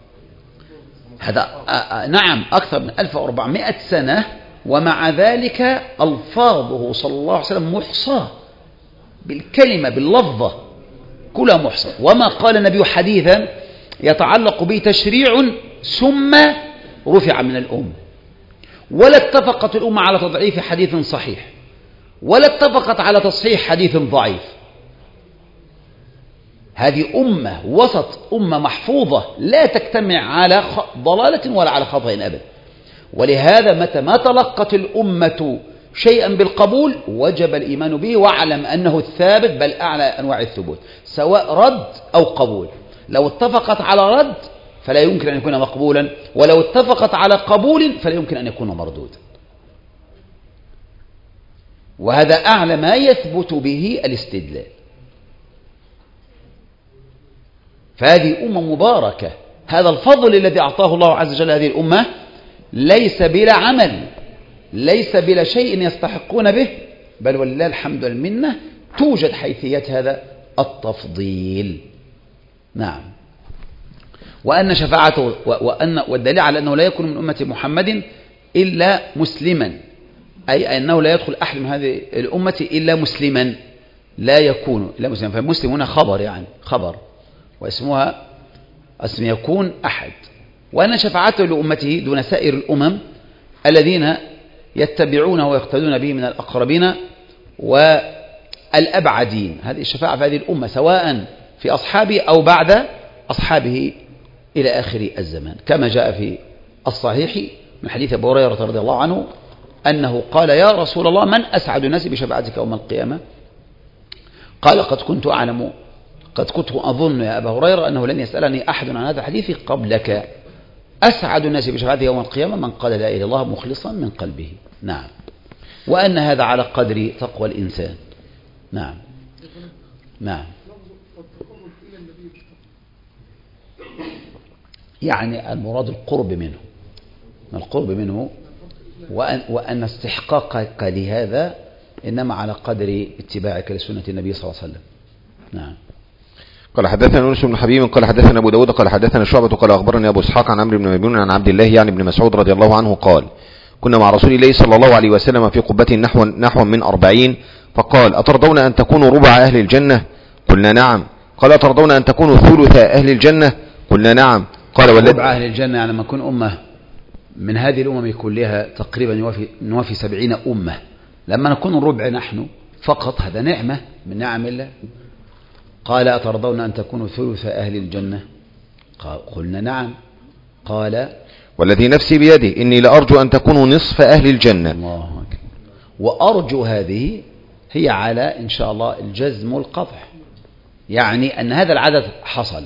هذا نعم أكثر من 1400 سنة، ومع ذلك ألفاظه صلى الله عليه وسلم محصاة بالكلمة باللفظة كلها محصاة. وما قال النبي حديثا يتعلق به تشريع ثم رفع من الأمة، ولا اتفقت الأمة على تضعيف حديث صحيح، ولا اتفقت على تصحيح حديث ضعيف. هذه أمة وسط، أمة محفوظة لا تجتمع على ضلالة ولا على خطأ أبدا. ولهذا متى ما تلقت الأمة شيئا بالقبول وجب الإيمان به، واعلم أنه الثابت بل أعلى أنواع الثبوت، سواء رد أو قبول. لو اتفقت على رد فلا يمكن أن يكون مقبولا، ولو اتفقت على قبول فلا يمكن أن يكون مردودا. وهذا أعلى ما يثبت به الاستدلال. فهذه أمة مباركة، هذا الفضل الذي أعطاه الله عز وجل هذه الأمة ليس بلا عمل، ليس بلا شيء يستحقون به، بل ولله الحمد والمنة توجد حيثية هذا التفضيل. نعم. وأن شفاعته والدليل على أنه لا يكون من أمة محمد إلا مسلما، أي أنه لا يدخل أحد من هذه الأمة إلا مسلما، لا يكون إلا مسلما. فالمسلم هنا خبر، يعني خبر، واسمها اسم يكون أحد. وأن شفاعته لأمته دون سائر الأمم الذين يتبعونه ويقتدون به من الأقربين والأبعدين. هذه الشفاعة في هذه الأمة سواء في أصحابه أو بعد أصحابه إلى آخر الزمان، كما جاء في الصحيح من حديث أبي هريرة رضي الله عنه أنه قال يا رسول الله من أسعد الناس بشفاعتك يوم القيامة؟ قال قد كنت أظن يا أبا هريرة أنه لن يسألني أحد عن هذا الحديث قبلك. أسعد الناس بشفاعته يوم القيامة من قال لا إله إلا الله مخلصا من قلبه. نعم. وأن هذا على قدر تقوى الإنسان. نعم. نعم. يعني المراد القرب منه وأن استحقاقك لهذا إنما على قدر اتباعك لسنة النبي صلى الله عليه وسلم. نعم. قال حدثنا يونس بن حبيب قال حدثنا أبو داود قال حدثنا شعبة قال أخبرني أبو إسحاق عن عمرو بن ميمون عن عبد الله يعني بن مسعود رضي الله عنه قال كنا مع رسول الله صلى الله عليه وسلم في قبة نحو من 40 فقال أترضون أن تكونوا ربع أهل الجنة؟ قلنا نعم. قال أترضون أن تكونوا ثلث أهل الجنة؟ قلنا نعم. قال ربع أهل الجنة يعني لما نكون أمة من هذه الأمم كلها تقريبا نوافي 70 أمة، لما نكون الربع نحن فقط هذا نعمة من نعم الله. قال أترضون أن تكونوا ثلث أهل الجنة؟ قلنا نعم. قال والذي نفسي بيده إني لأرجو أن تكونوا نصف أهل الجنة. الله أكبر. وأرجو هذه هي على إن شاء الله الجزم والقطع، يعني أن هذا العدد حصل،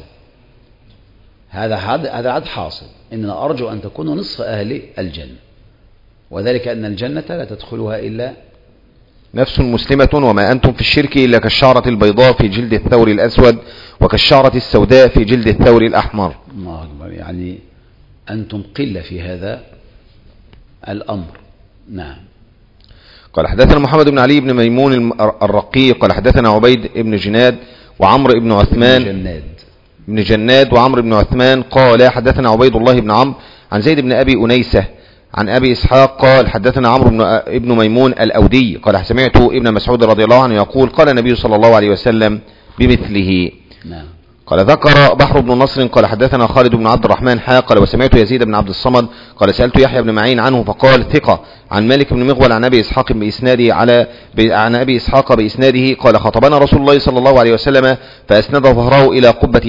هذا عدد حاصل، إننا أرجو أن تكونوا نصف أهل الجنة، وذلك أن الجنة لا تدخلها إلا نفس مسلمة وما أنتم في الشرك إلا كالشعرة البيضاء في جلد الثور الأسود وكالشعرة السوداء في جلد الثور الأحمر. الله أكبر. يعني أنتم قلة في هذا الأمر. نعم. قال حدثنا محمد بن علي بن ميمون الرقي قال حدثنا عبيد بن جناد وعمرو بن عثمان بن جناد وعمرو بن عثمان قال حدثنا عبيد الله بن عمرو عن زيد بن أبي أنيسة عن أبي إسحاق قال حدثنا عمرو بن ميمون الأودي قال سمعت ابن مسعود رضي الله عنه يقول قال النبي صلى الله عليه وسلم بمثله. نعم. قال ذكر بحر بن نصر قال حدثنا خالد بن عبد الرحمن قال وسمعت يزيد بن عبد الصمد قال سألت يحيى بن معين عنه فقال ثقة عن مالك بن مغول عن أبي إسحاق بإسناده عن أبي إسحاق بإسناده قال خطبنا رسول الله صلى الله عليه وسلم فأسند ظهره إلى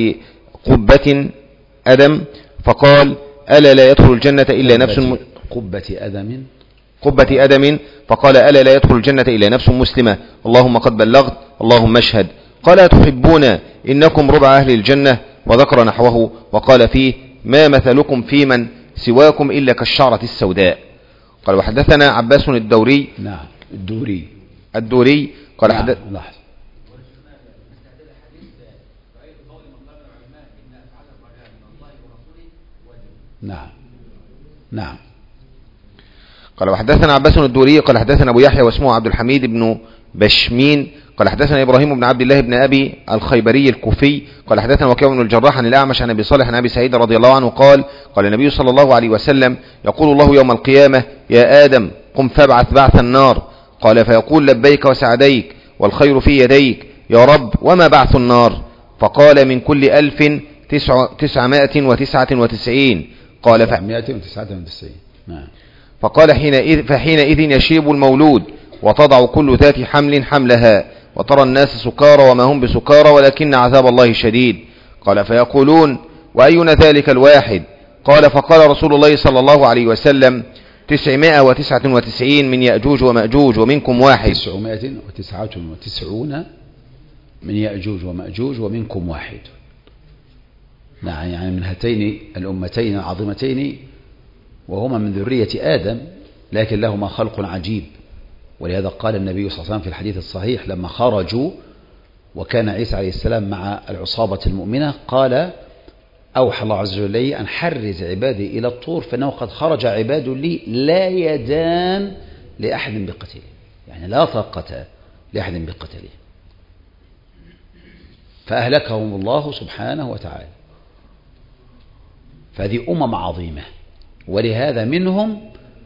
قبة أدم فقال ألا لا يدخل الجنة إلا نفس قبة أدم فقال ألا لا يدخل الجنة إلا نفس مسلمة اللهم قد بلغت اللهم اشهد. قال تحبون إنكم ربع أهل الجنة وذكر نحوه وقال فيه ما مثلكم في من سواكم إلا كالشعرة السوداء. قال وحدثنا عباس الدوري. نعم. الدوري قال نعم. نعم. قال وحدثنا عباس الدوري قال حدثنا أبو يحيى واسمه عبد الحميد بن بشمين قال حدثنا إبراهيم بن عبد الله بن أبي الخيبري الكوفي قال حدثنا وكيع بن الجراح عن الأعمش عن أبي صالح عن أبي سعيد رضي الله عنه قال النبي صلى الله عليه وسلم يقول الله يوم القيامة يا آدم قم فابعث بعث النار. قال فيقول لبيك وسعديك والخير في يديك يا رب وما بعث النار؟ فقال من كل 1999. قال 999. نعم. فقال فحينئذ يشيب المولود وتضع كل ذات حمل حملها وترى الناس سكارى وما هم بسكارى ولكن عذاب الله شديد. قال فيقولون وأينا ذلك الواحد؟ قال فقال رسول الله صلى الله عليه وسلم 999 من يأجوج ومأجوج ومنكم واحد. 999 من يأجوج ومأجوج ومنكم واحد. نعم. يعني من هاتين الأمتين العظيمتين وهما من ذرية آدم لكن لهما خلق عجيب، ولهذا قال النبي صلى الله عليه وسلم في الحديث الصحيح لما خرجوا وكان عيسى عليه السلام مع العصابة المؤمنة قال أوحى الله عز وجل أن حرز عبادي إلى الطور فإنه قد خرج عباد لي لا يدان لأحد بقتله، يعني لا طاقة لأحد بقتله، فأهلكهم الله سبحانه وتعالى. فهذه أمم عظيمة، ولهذا منهم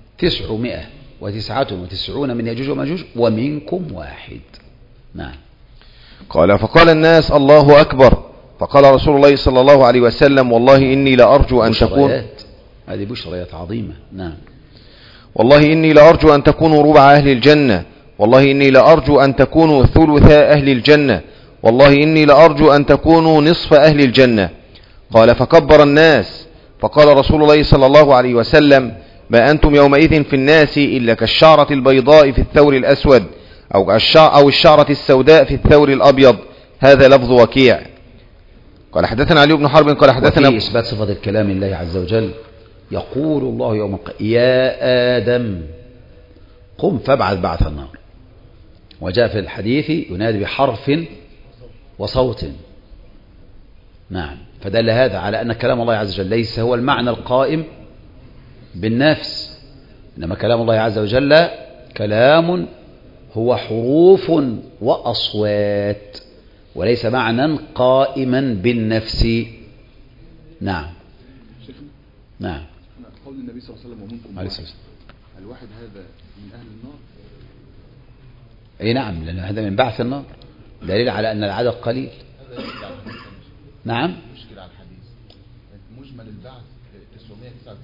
999 من يأجوج ومأجوج ومنكم واحد. نعم. قال فقال الناس الله أكبر. فقال رسول الله صلى الله عليه وسلم والله إني لأرجو أن تكون هذه بشريات عظيمة. نعم. والله إني لأرجو أن تكونوا ربع أهل الجنة، والله إني لأرجو أن تكونوا ثلثا أهل الجنة، والله إني لأرجو أن تكونوا نصف أهل الجنة. قال فكبر الناس. فقال رسول الله صلى الله عليه وسلم ما أنتم يومئذ في الناس إلا كالشعرة البيضاء في الثور الأسود أو الشعرة السوداء في الثور الأبيض. هذا لفظ وكيع. قال حدثنا علي بن حرب قال حدثنا وفي إثبات صفة الكلام الله عز وجل يقول الله يوم القيامة يا آدم قم فابعث بعث النار. وجاء في الحديث ينادي بحرف وصوت. نعم. فدل هذا على أن كلام الله عز وجل ليس هو المعنى القائم بالنفس، إنما كلام الله عز وجل كلام هو حروف وأصوات وليس معنى قائما بالنفس. نعم. نعم. قول النبي صلى الله عليه وسلم ومنكم عليه الصلاة والسلام. الواحد هذا من أهل النار. أي نعم، لأن هذا من بعث النار دليل على أن العدد قليل. نعم. مشكلة على الحديث مجمل البعث 999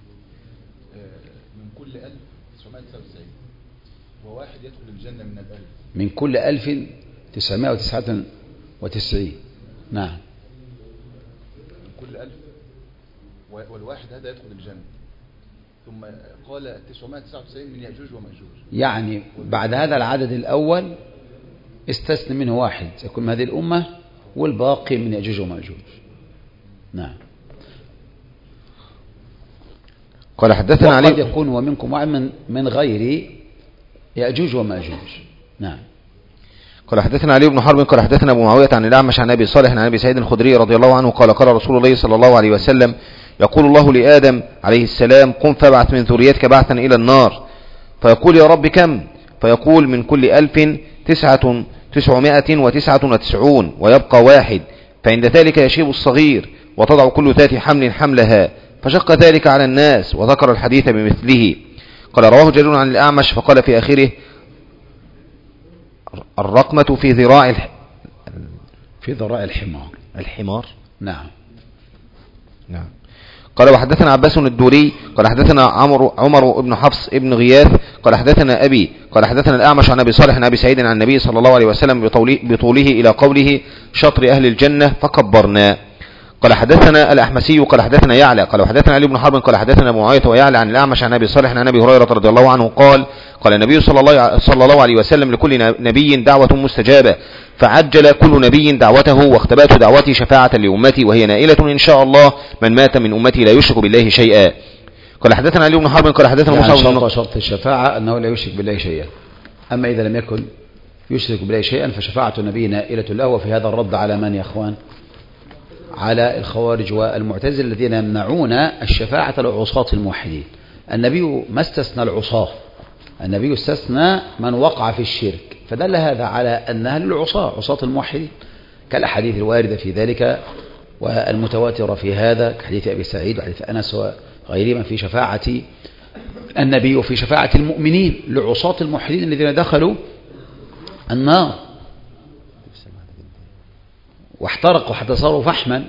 من كل 1999 وواحد يدخل الجنة من 1000 من كل 1999. نعم. من كل 1000 والواحد هذا يدخل الجنة. ثم قال 999 من يأجوج ومأجوج، يعني بعد هذا العدد الأول استثنى منه واحد يكون من هذه الأمة والباقي من يأجوج ومأجوج. نعم. قال حدثنا علي وقد يكون ومنكم واحد من غير يأجوج ومأجوج. نعم. قال حدثنا علي بن حرب قال حدثنا أبو معاوية عن الأعمش عن أبي صالح عن أبي سعيد الخدري رضي الله عنه قال قال رسول الله صلى الله عليه وسلم يقول الله لآدم عليه السلام قم فابعث من ذريتك بعثا إلى النار، فيقول يا رب كم؟ فيقول من كل 1999 ويبقى واحد، فعند ذلك يشيب الصغير وتضع كل ذات حمل حملها، فشق ذلك على الناس وذكر الحديث بمثله. قال رواه جرير عن الأعمش فقال في آخره الرقمة في ذراع الحمار. نعم. نعم. قال وحدثنا عباس الدوري قال حدثنا عمر بن حفص ابن غياث قال حدثنا أبي قال حدثنا الأعمش عن أبي صالح عن أبي سعيد عن النبي صلى الله عليه وسلم بطوله إلى قوله شطر أهل الجنة فكبرنا. قال حدثنا الأحمسي قال حدثنا يعلى قال وحدثنا علي بن حرب قال حدثنا أبو معاوية ويعلى عن الأعمش عن أبي صالح عن أبي هريرة رضي الله عنه قال قال النبي صلى الله عليه وسلم لكل نبي دعوة مستجابة، فعجل كل نبي دعوته واختبأت دعوتي شفاعة لأمتي وهي نائلة إن شاء الله من مات من أمتي لا يشرك بالله شيئا. قال حدثنا علي بن حرب قال حدثنا يعني موسى شرط الشفاعة أنه لا يشرك بالله شيئا، أما إذا لم يكن يشرك بالله شيئا فشفاعة النبي نائلة له. وفي هذا الرد على من يا أخوان؟ على الخوارج والمعتزلة الذين يمنعون الشفاعة لعصاة الموحدين. النبي ما استثنى العصاة، النبي استثنى من وقع في الشرك، فدل هذا على أنها للعصاة عصاة الموحدين كالأحاديث الواردة في ذلك والمتواترة في هذا كحديث أبي سعيد وحديث أنس وغيرهما في شفاعة النبي وفي شفاعة المؤمنين لعصاة الموحدين الذين دخلوا النار واحترقوا حتى صاروا فحما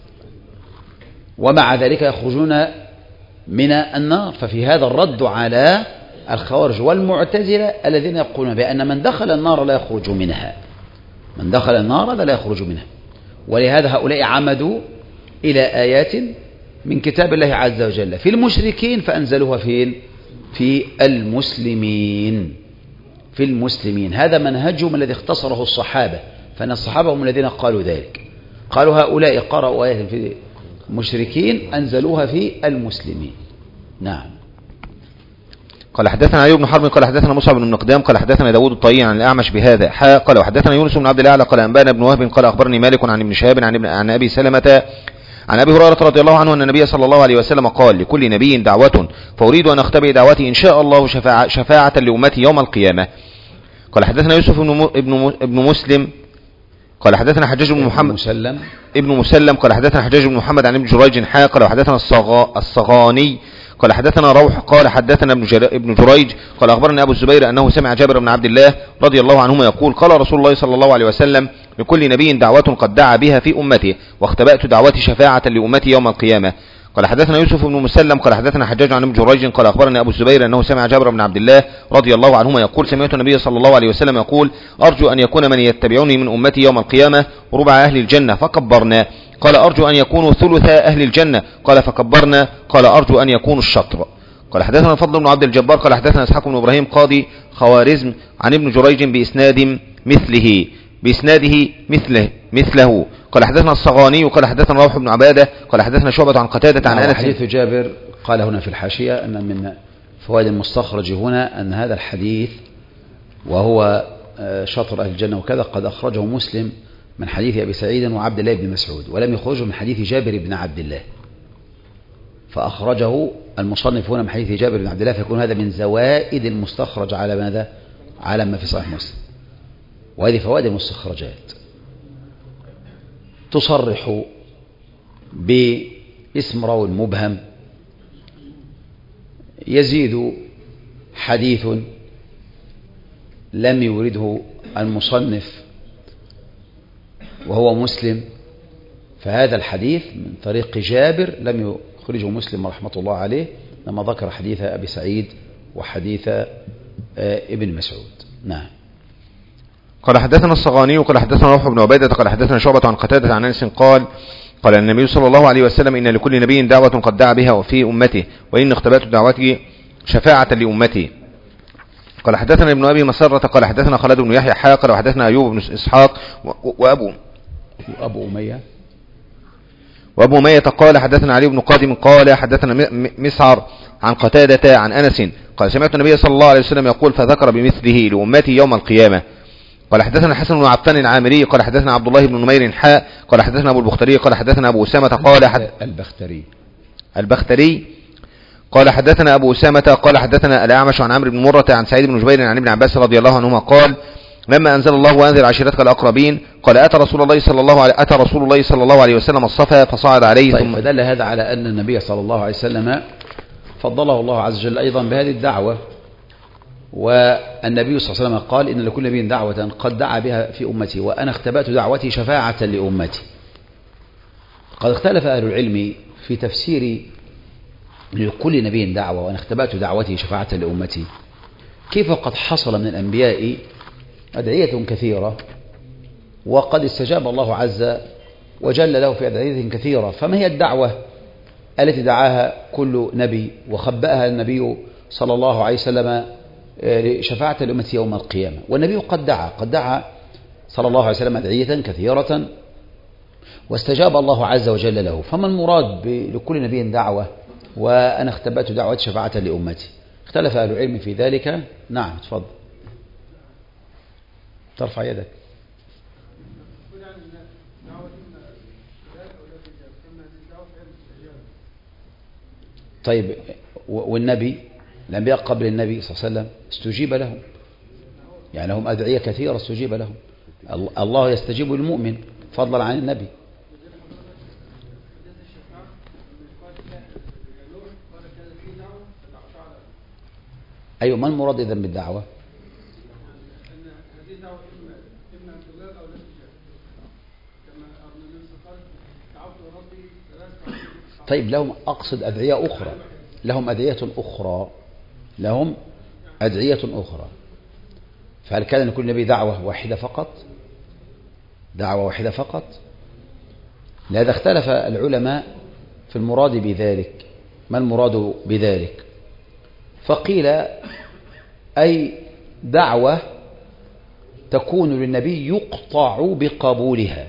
ومع ذلك يخرجون من النار. ففي هذا الرد على الخوارج والمعتزلة الذين يقولون بأن من دخل النار لا يخرج منها، من دخل النار لا يخرج منها. ولهذا هؤلاء عمدوا إلى آيات من كتاب الله عز وجل في المشركين فأنزلوها في المسلمين. في المسلمين هذا منهجهم الذي اختصره الصحابة، فأن الصحابة هم الذين قالوا ذلك، قالوا هؤلاء قرأوا آيات في المشركين أنزلوها في المسلمين. نعم. قال حدثنا علي بن حرب قال حدثنا مصعب بن مقدام قال حدثنا داود الطيي عن الأعمش بهذا قال وحدثنا يونس بن عبد الأعلى قال أنبانا ابن وهب قال أخبرني مالك عن ابن شهاب عن أبي سلمة عن أبي هريرة رضي الله عنه أن النبي صلى الله عليه وسلم قال لكل نبي دعوة فأريد أن أختبئ دعوتي إن شاء الله شفاعة لأمتي يوم القيامة. قال حدثنا يوسف ابن مسلم قال حدثنا حجاج بن محمد ابن مسلم قال حدثنا حجاج بن محمد عن ابن جريج قال وحدثنا الصغاني قال حدثنا روح قال حدثنا ابن جريج قال أخبرنا أبو الزبير أنه سمع جابر بن عبد الله رضي الله عنهما يقول قال رسول الله صلى الله عليه وسلم لكل نبي دعوة قد دعا بها في أمته واختبأت دعوتي شفاعة لأمتي يوم القيامة. قال حدثنا يوسف بن مسلم قال حدثنا حجاج عن ابن جريج قال أخبرنا أبو الزبير أنه سمع جابر بن عبد الله رضي الله عنهما يقول سمعت النبي صلى الله عليه وسلم يقول أرجو أن يكون من يتبعني من أمتي يوم القيامة ربع أهل الجنة فكبرنا. قال أرجو أن يكونوا ثلث أهل الجنة قال فكبرنا. قال أرجو أن يكونوا الشطر. قال حدثنا الفضل بن عبد الجبار قال حدثنا اسحاق بن ابراهيم قاضي خوارزم عن ابن جريج بإسناده مثله قال حدثنا الصغاني قال حدثنا روح بن عبادة قال حدثنا شعبة عن قتادة عن أنس. حديث جابر قال هنا في الحاشية أن من فوائد المستخرج هنا أن هذا الحديث وهو شطر أهل الجنة وكذا قد أخرجه مسلم من حديث أبي سعيد وعبد الله بن مسعود، ولم يخرجه من حديث جابر بن عبد الله، فأخرجه المصنف هنا من حديث جابر بن عبد الله، فيكون هذا من زوائد المستخرج على ماذا؟ على ما في صحيح مسلم. وهذه فوائد المستخرجات تصرح باسم راوي مبهم يزيد حديث لم يورده المصنف وهو مسلم، فهذا الحديث من طريق جابر لم يخرجه مسلم رحمة الله عليه لما ذكر حديث أبي سعيد وحديث ابن مسعود. نعم. قال حدثنا الصغاني قال حدثنا روح بن عبادة قال حدثنا شعبة عن قتادة عن أنس قال النبي صلى الله عليه وسلم إن لكل نبي دعوة قد دعا بها وفي أمته، وإن اختبأت دعوتي شفاعة لأمتي. قال حدثنا ابن أبي مسرة قال حدثنا خالد بن يحيى قال وحدثنا أيوب بن إسحاق وأبو أمية قال حدثنا علي بن قادم قال حدثنا مسعر عن قتادة عن أنس قال سمعت النبي صلى الله عليه وسلم يقول فذكر بمثله لأمتي يوم القيامة. قال حدثنا حسن بن عفان العامري قال حدثنا عبد الله بن نمير قال حدثنا أبو البختري قال حدثنا أبو أسامة قال البختري قال حدثنا أبو أسامة قال حدثنا الأعمش عن عمرو بن مرة عن سعيد بن جبير عن ابن عباس رضي الله عنهما قال لما أنزل الله وأنذر عشيرتك الأقربين قال أتى رسول الله صلى الله عليه وسلم الصفا فصعد عليه. ثم دل هذا على أن النبي صلى الله عليه وسلم فضله الله عز وجل أيضا بهذه الدعوة، والنبي صلى الله عليه وسلم قال إن لكل نبي دعوة قد دعا بها في أمتي وأنا اختبأت دعوتي شفاعة لأمتي. قد اختلف أهل العلم في تفسير لكل نبي دعوة وأنا اختبأت دعوتي شفاعة لأمتي، كيف قد حصل من الأنبياء أدعية كثيرة وقد استجاب الله عز وجل له في أدعية كثيرة، فما هي الدعوة التي دعاها كل نبي وخبأها النبي صلى الله عليه وسلم لشفاعة الأمة يوم القيامة؟ والنبي قد دعا صلى الله عليه وسلم أدعية كثيرة واستجاب الله عز وجل له، فما المراد لكل نبي دعوة وأنا اختبأت دعوة شفاعة لأمتي؟ اختلف أهل العلم في ذلك. نعم تفضل، ترفع يدك. طيب والنبي الأنبياء قبل النبي صلى الله عليه وسلم استجيب لهم، يعني لهم أدعية كثيرة استجيب لهم. الله يستجيب للمؤمن فضلا عن النبي. أيوة، ما المراد إذن بالدعوة؟ طيب لهم أقصد أدعية أخرى، لهم أدعية أخرى، فهل كان لكل نبي دعوة واحدة فقط؟ لهذا اختلف العلماء في المراد بذلك. ما المراد بذلك؟ فقيل أي دعوة تكون للنبي يقطع بقبولها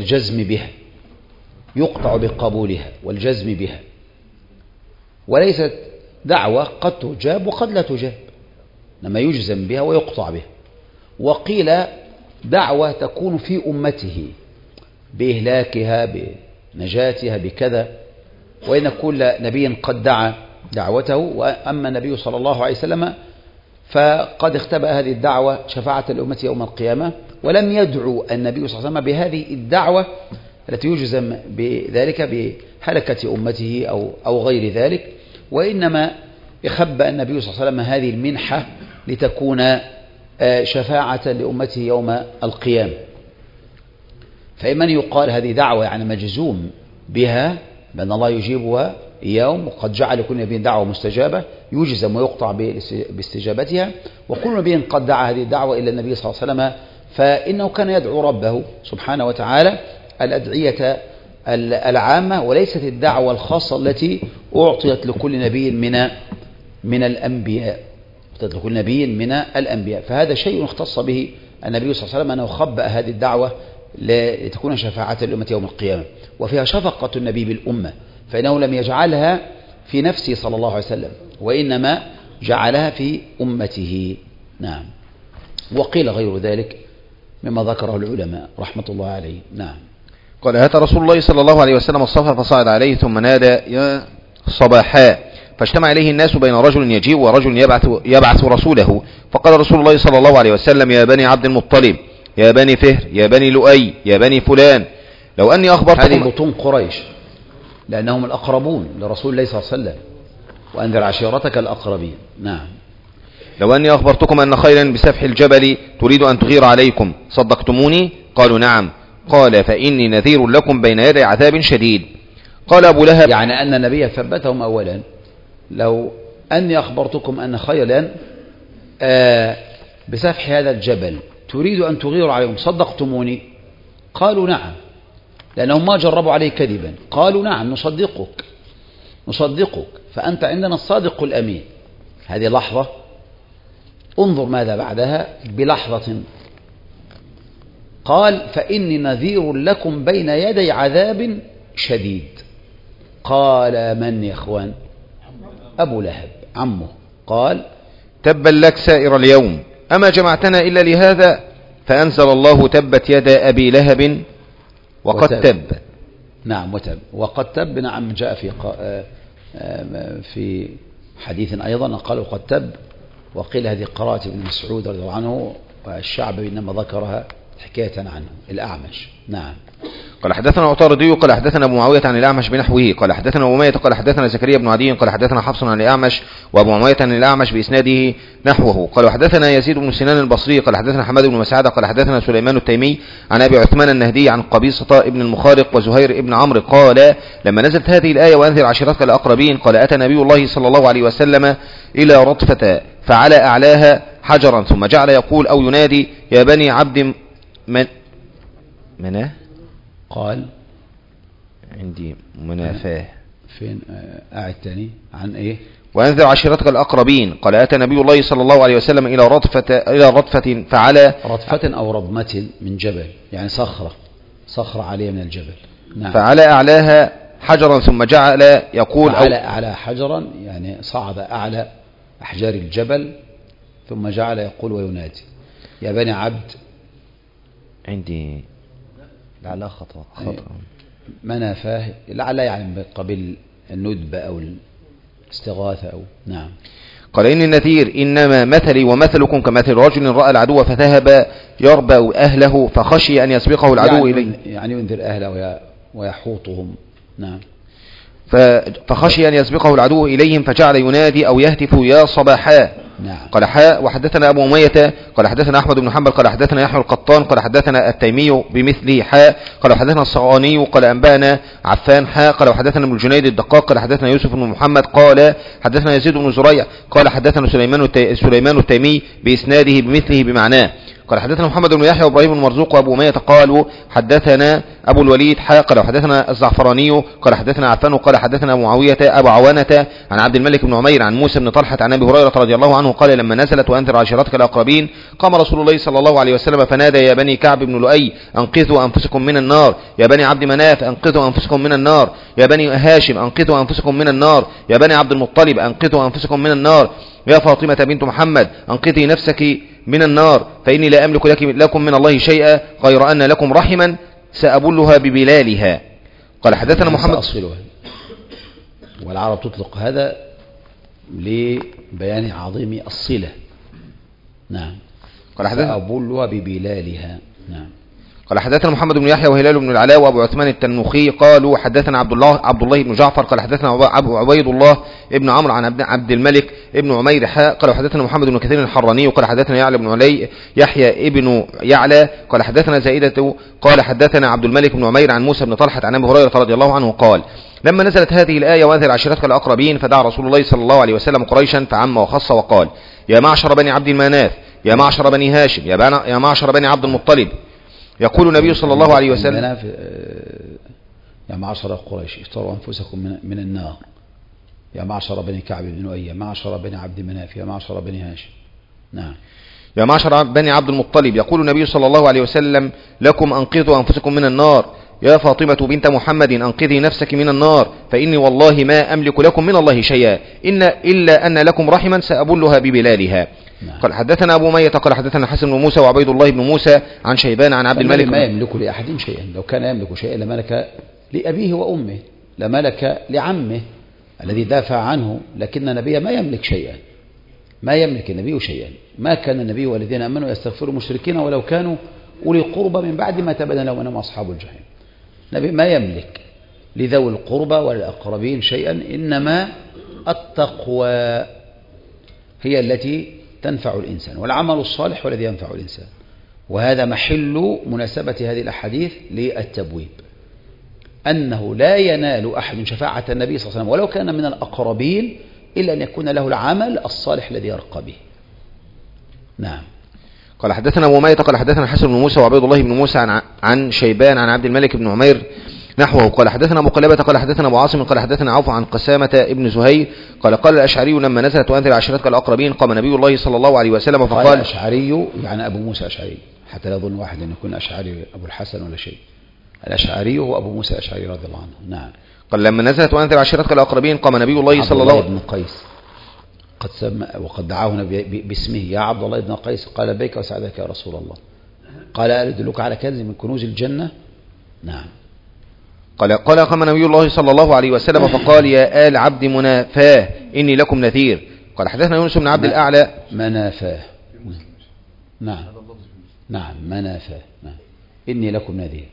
والجزم بها، وليست دعوة قد تجاب وقد لا تجاب، لما يجزم بها ويقطع بها. وقيل دعوة تكون في أمته بإهلاكها بنجاتها بكذا، وإن كل نبي قد دعا دعوته، وأما النبي صلى الله عليه وسلم فقد اختبأ هذه الدعوة شفاعة الأمة يوم القيامة، ولم يدعو النبي صلى الله عليه وسلم بهذه الدعوة التي يجزم بذلك بهلكة أمته أو غير ذلك، وإنما يخبأ النبي صلى الله عليه وسلم هذه المنحة لتكون شفاعة لأمته يوم القيامة. فإما يقال هذه دعوة يعني مجزوم بها بأن الله يجيبها يوم، وقد جعل كل نبي دعوة مستجابة يجزم ويقطع باستجابتها، وكل نبي قد دعا هذه الدعوة إلا النبي صلى الله عليه وسلم، فإنه كان يدعو ربه سبحانه وتعالى الأدعية العامة، وليست الدعوة الخاصة التي أعطيت لكل نبي من من الأنبياء، وتدخل نبي من الأنبياء، فهذا شيء اختص به النبي صلى الله عليه وسلم، أنه خبأ هذه الدعوة لتكون شفاعة الأمة يوم القيامة، وفيها شفقة النبي بالأمة، فإنه لم يجعلها في نفسه صلى الله عليه وسلم، وإنما جعلها في أمته. نعم. وقيل غير ذلك مما ذكره العلماء رحمة الله عليه. نعم. قال أتى رسول الله صلى الله عليه وسلم الصفا فصعد عليه ثم نادى يا صباحا، فاجتمع إليه الناس بين رجل يجيء ورجل يبعث رسوله، فقال رسول الله صلى الله عليه وسلم يا بني عبد المطلب يا بني فهر يا بني لؤي يا بني فلان لو أني أخبرتكم. هذه بطون قريش لأنهم الأقربون لرسول الله صلى الله عليه وسلم، وأنذر عشيرتك الأقربين. نعم. لو أني أخبرتكم أن خيلا بسفح الجبل تريد أن تغير عليكم صدقتموني؟ قالوا نعم. قال فإني نذير لكم بين يدي عذاب شديد. قال أبو لهب، يعني أن النبي ثبتهم أولا، لو أني أخبرتكم أن خيلا بسفح هذا الجبل تريد أن تغير عليهم صدقتموني؟ قالوا نعم، لأنهم ما جربوا عليه كذبا. قالوا نعم نصدقك، فأنت عندنا الصادق الأمين. هذه لحظة، انظر ماذا بعدها بلحظة. قال فإني نذير لكم بين يدي عذاب شديد. قال من يا إخوان؟ أبو لهب عمه. قال تبا لك سائر اليوم أما جمعتنا إلا لهذا؟ فأنزل الله تبت يدا أبي لهب وقد تب. نعم وقد تب. نعم جاء في حديث أيضا قال وقد تب، وقيل هذه قراءة ابن مسعود رضي الله عنه، والشعبي إنما ذكرها حكاية عنه الأعمش. نعم. قال حدثنا عطاردي قال حدثنا أبو معاوية عن الأعمش بنحوه. قال حدثنا أمية قال حدثنا زكريا بن عدي قال حدثنا حفص عن الأعمش وأبو معاوية عن الأعمش بإسناده نحوه. قال حدثنا يزيد بن سنان البصري قال حدثنا حماد بن مسعدة قال حدثنا سليمان التيمي عن أبي عثمان النهدي عن قبيصة ابن المخارق وزهير ابن عمرو قال لما نزلت هذه الآية وأنذر عشيرتك الأقربين قال أتى نبي الله صلى الله عليه وسلم إلى رطفة فعلى أعلاها حجرا ثم جعل يقول أو ينادي يا بني عبد مناه. قال عندي منافاه فين؟ قاعد تاني عن ايه؟ وأنذر عشيرتك الأقربين. قال أتى نبي الله صلى الله عليه وسلم إلى رطفة فعلى رطفة أو رضمة من جبل، يعني صخرة عالية من الجبل. نعم. فعلى أعلاها حجرا ثم جعل يقول فعلى أعلى حجرا، يعني صعد أعلى أحجار الجبل ثم جعل يقول وينادي يا بني عبد. عندي لعلها خطأ منافاه، لعل يعني من قبل الندبة أو الاستغاثة أو. نعم. قال إني النذير إنما مثلي ومثلكم كمثل رجل رأى العدو فذهب يربأ أهله فخشي أن يسبقه العدو إليه، يعني ينذر أهله ويحوطهم. نعم. فخشي أن يسبقه العدو إليهم فجعل ينادي أو يهتف يا صباحا. نعم. قال حاء وحدثنا أبو أمية قال حدثنا أحمد بن حنبل قال حدثنا يحيى القطان قال حدثنا التيمي بمثله حاء قال حدثنا الصغاني قال أنبأنا عفان حاء قال حدثنا ابن الجنيد الدقاق قال حدثنا يوسف بن محمد قال حدثنا يزيد بن زريع قال حدثنا سليمان التيمي بإسناده بمثله بمعناه. قال حدثنا محمد بن يحيى وابراهيم بن مرزوق وابو أمية قالوا حدثنا ابو الوليد قال حدثنا الزعفراني قال حدثنا عفان قال حدثنا معاوية ابو عوانة عن عبد الملك بن عمير عن موسى بن طلحة عن ابي هريرة رضي الله عنه قال لما نزلت وانذر عشيرتك الاقربين قام رسول الله صلى الله عليه وسلم فنادى يا بني كعب بن لؤي انقذوا انفسكم من النار، يا بني عبد مناف انقذوا انفسكم من النار، يا بني هاشم انقذوا انفسكم من النار، يا بني عبد المطلب انقذوا انفسكم من النار، يا فاطمة بنت محمد انقذي نفسك من النار فإني لا أملك لكم من الله شيئا غير أن لكم رحما سأبلها ببلالها. قال حدثنا محمد سأصلها، والعرب تطلق هذا لبيان عظيم الصلة. نعم. قال حدثنا سأبلها ببلالها. نعم. قال حدثنا محمد بن يحيى وهلال بن العلاء وابو عثمان التنوخي قالوا حدثنا عبد الله بن جعفر قال حدثنا عبيد الله ابن عمرو عن عبد الملك ابن عمير قال حدثنا محمد بن كثير الحراني وقال حدثنا يعلى بن علي يحيى ابن يعلى قال حدثنا زائدة قال حدثنا عبد الملك بن عمير عن موسى بن طلحة عن ابي هريرة رضي الله عنه قال لما نزلت هذه الآية وأنذر عشيرتك الأقربين فدعا رسول الله صلى الله عليه وسلم قريشا فعم وخص وقال يا معشر بني عبد المناف يا معشر بني هاشم يا معشر بني عبد المطلب. يقول النبي صلى الله عليه وسلم يا معشر قريش اشتروا أنفسكم من النار، يا معشر بني كعب بن لؤي، يا معشر بني عبد مناف، يا معشر بني هاشم. نعم. يا معشر بني عبد المطلب، يقول النبي صلى الله عليه وسلم: لكم أنقذوا أنفسكم من النار. يا فاطمة بنت محمد أنقذي نفسك من النار، فإني والله ما أملك لكم من الله شيئا إلا أن لكم رحما سأبلها ببلالها. نعم. قال حدثنا أبو مية قال حدثنا حسن بن موسى وعبيد الله بن موسى عن شيبان عن عبد الملك. ما يملك لأحد شيئا، لو كان يملك شيئا لملك لأبيه وأمه، لملك لعمه الذي دافع عنه، لكن النبي ما يملك شيئا، ما يملك النبي شيئا. ما كان النبي والذين آمنوا يستغفروا المشركين ولو كانوا أولي قربى من بعد ما تبين لهم أنهم أصحاب الجحيم. النبي ما يملك لذوي القربى والأقربين شيئا، إنما التقوى هي التي تنفع الإنسان، والعمل الصالح هو الذي ينفع الإنسان. وهذا محل مناسبة هذه الأحاديث للتبويب، أنه لا ينال أحد شفاعة النبي صلى الله عليه وسلم ولو كان من الأقربين إلا أن يكون له العمل الصالح الذي يرقى به. نعم. قال حدثنا أبو مية قال حدثنا حسن بن موسى وعبيد الله بن موسى عن شيبان عن عبد الملك بن عمير نحوه. قال حدثنا أبو قلابة قال حدثنا أبو عاصم قال حدثنا عوف عن قسامة ابن زهير قال قال الأشعري لما نزلت وأنذر عشيرتك الأقربين قام نبي الله صلى الله عليه وسلم فقال. قال الأشعري يعني أبو موسى أشعري، حتى لا يظن واحد أن يكون أشعري أبو الحسن ولا شيء. الأشعري هو أبو موسى الأشعري رضي الله عنه. نعم. قال لما نزلت وأنذر عشيرتك الأقربين قام نبي الله صلى الله عليه وسلم. عبد الله بن قيس قد سمى وقد دعاه باسمه: يا عبد الله بن قيس. قال: لبيك وسعدك يا رسول الله. قال: أدلك على كنز من كنوز الجنة؟ نعم. قال قام نبي الله صلى الله عليه وسلم فقال: يا آل عبد منافاه إني لكم نذير. قال حدثنا يونس بن عبد الأعلى. منافاه. نعم. نعم منافاه. نعم. إني لكم نذير.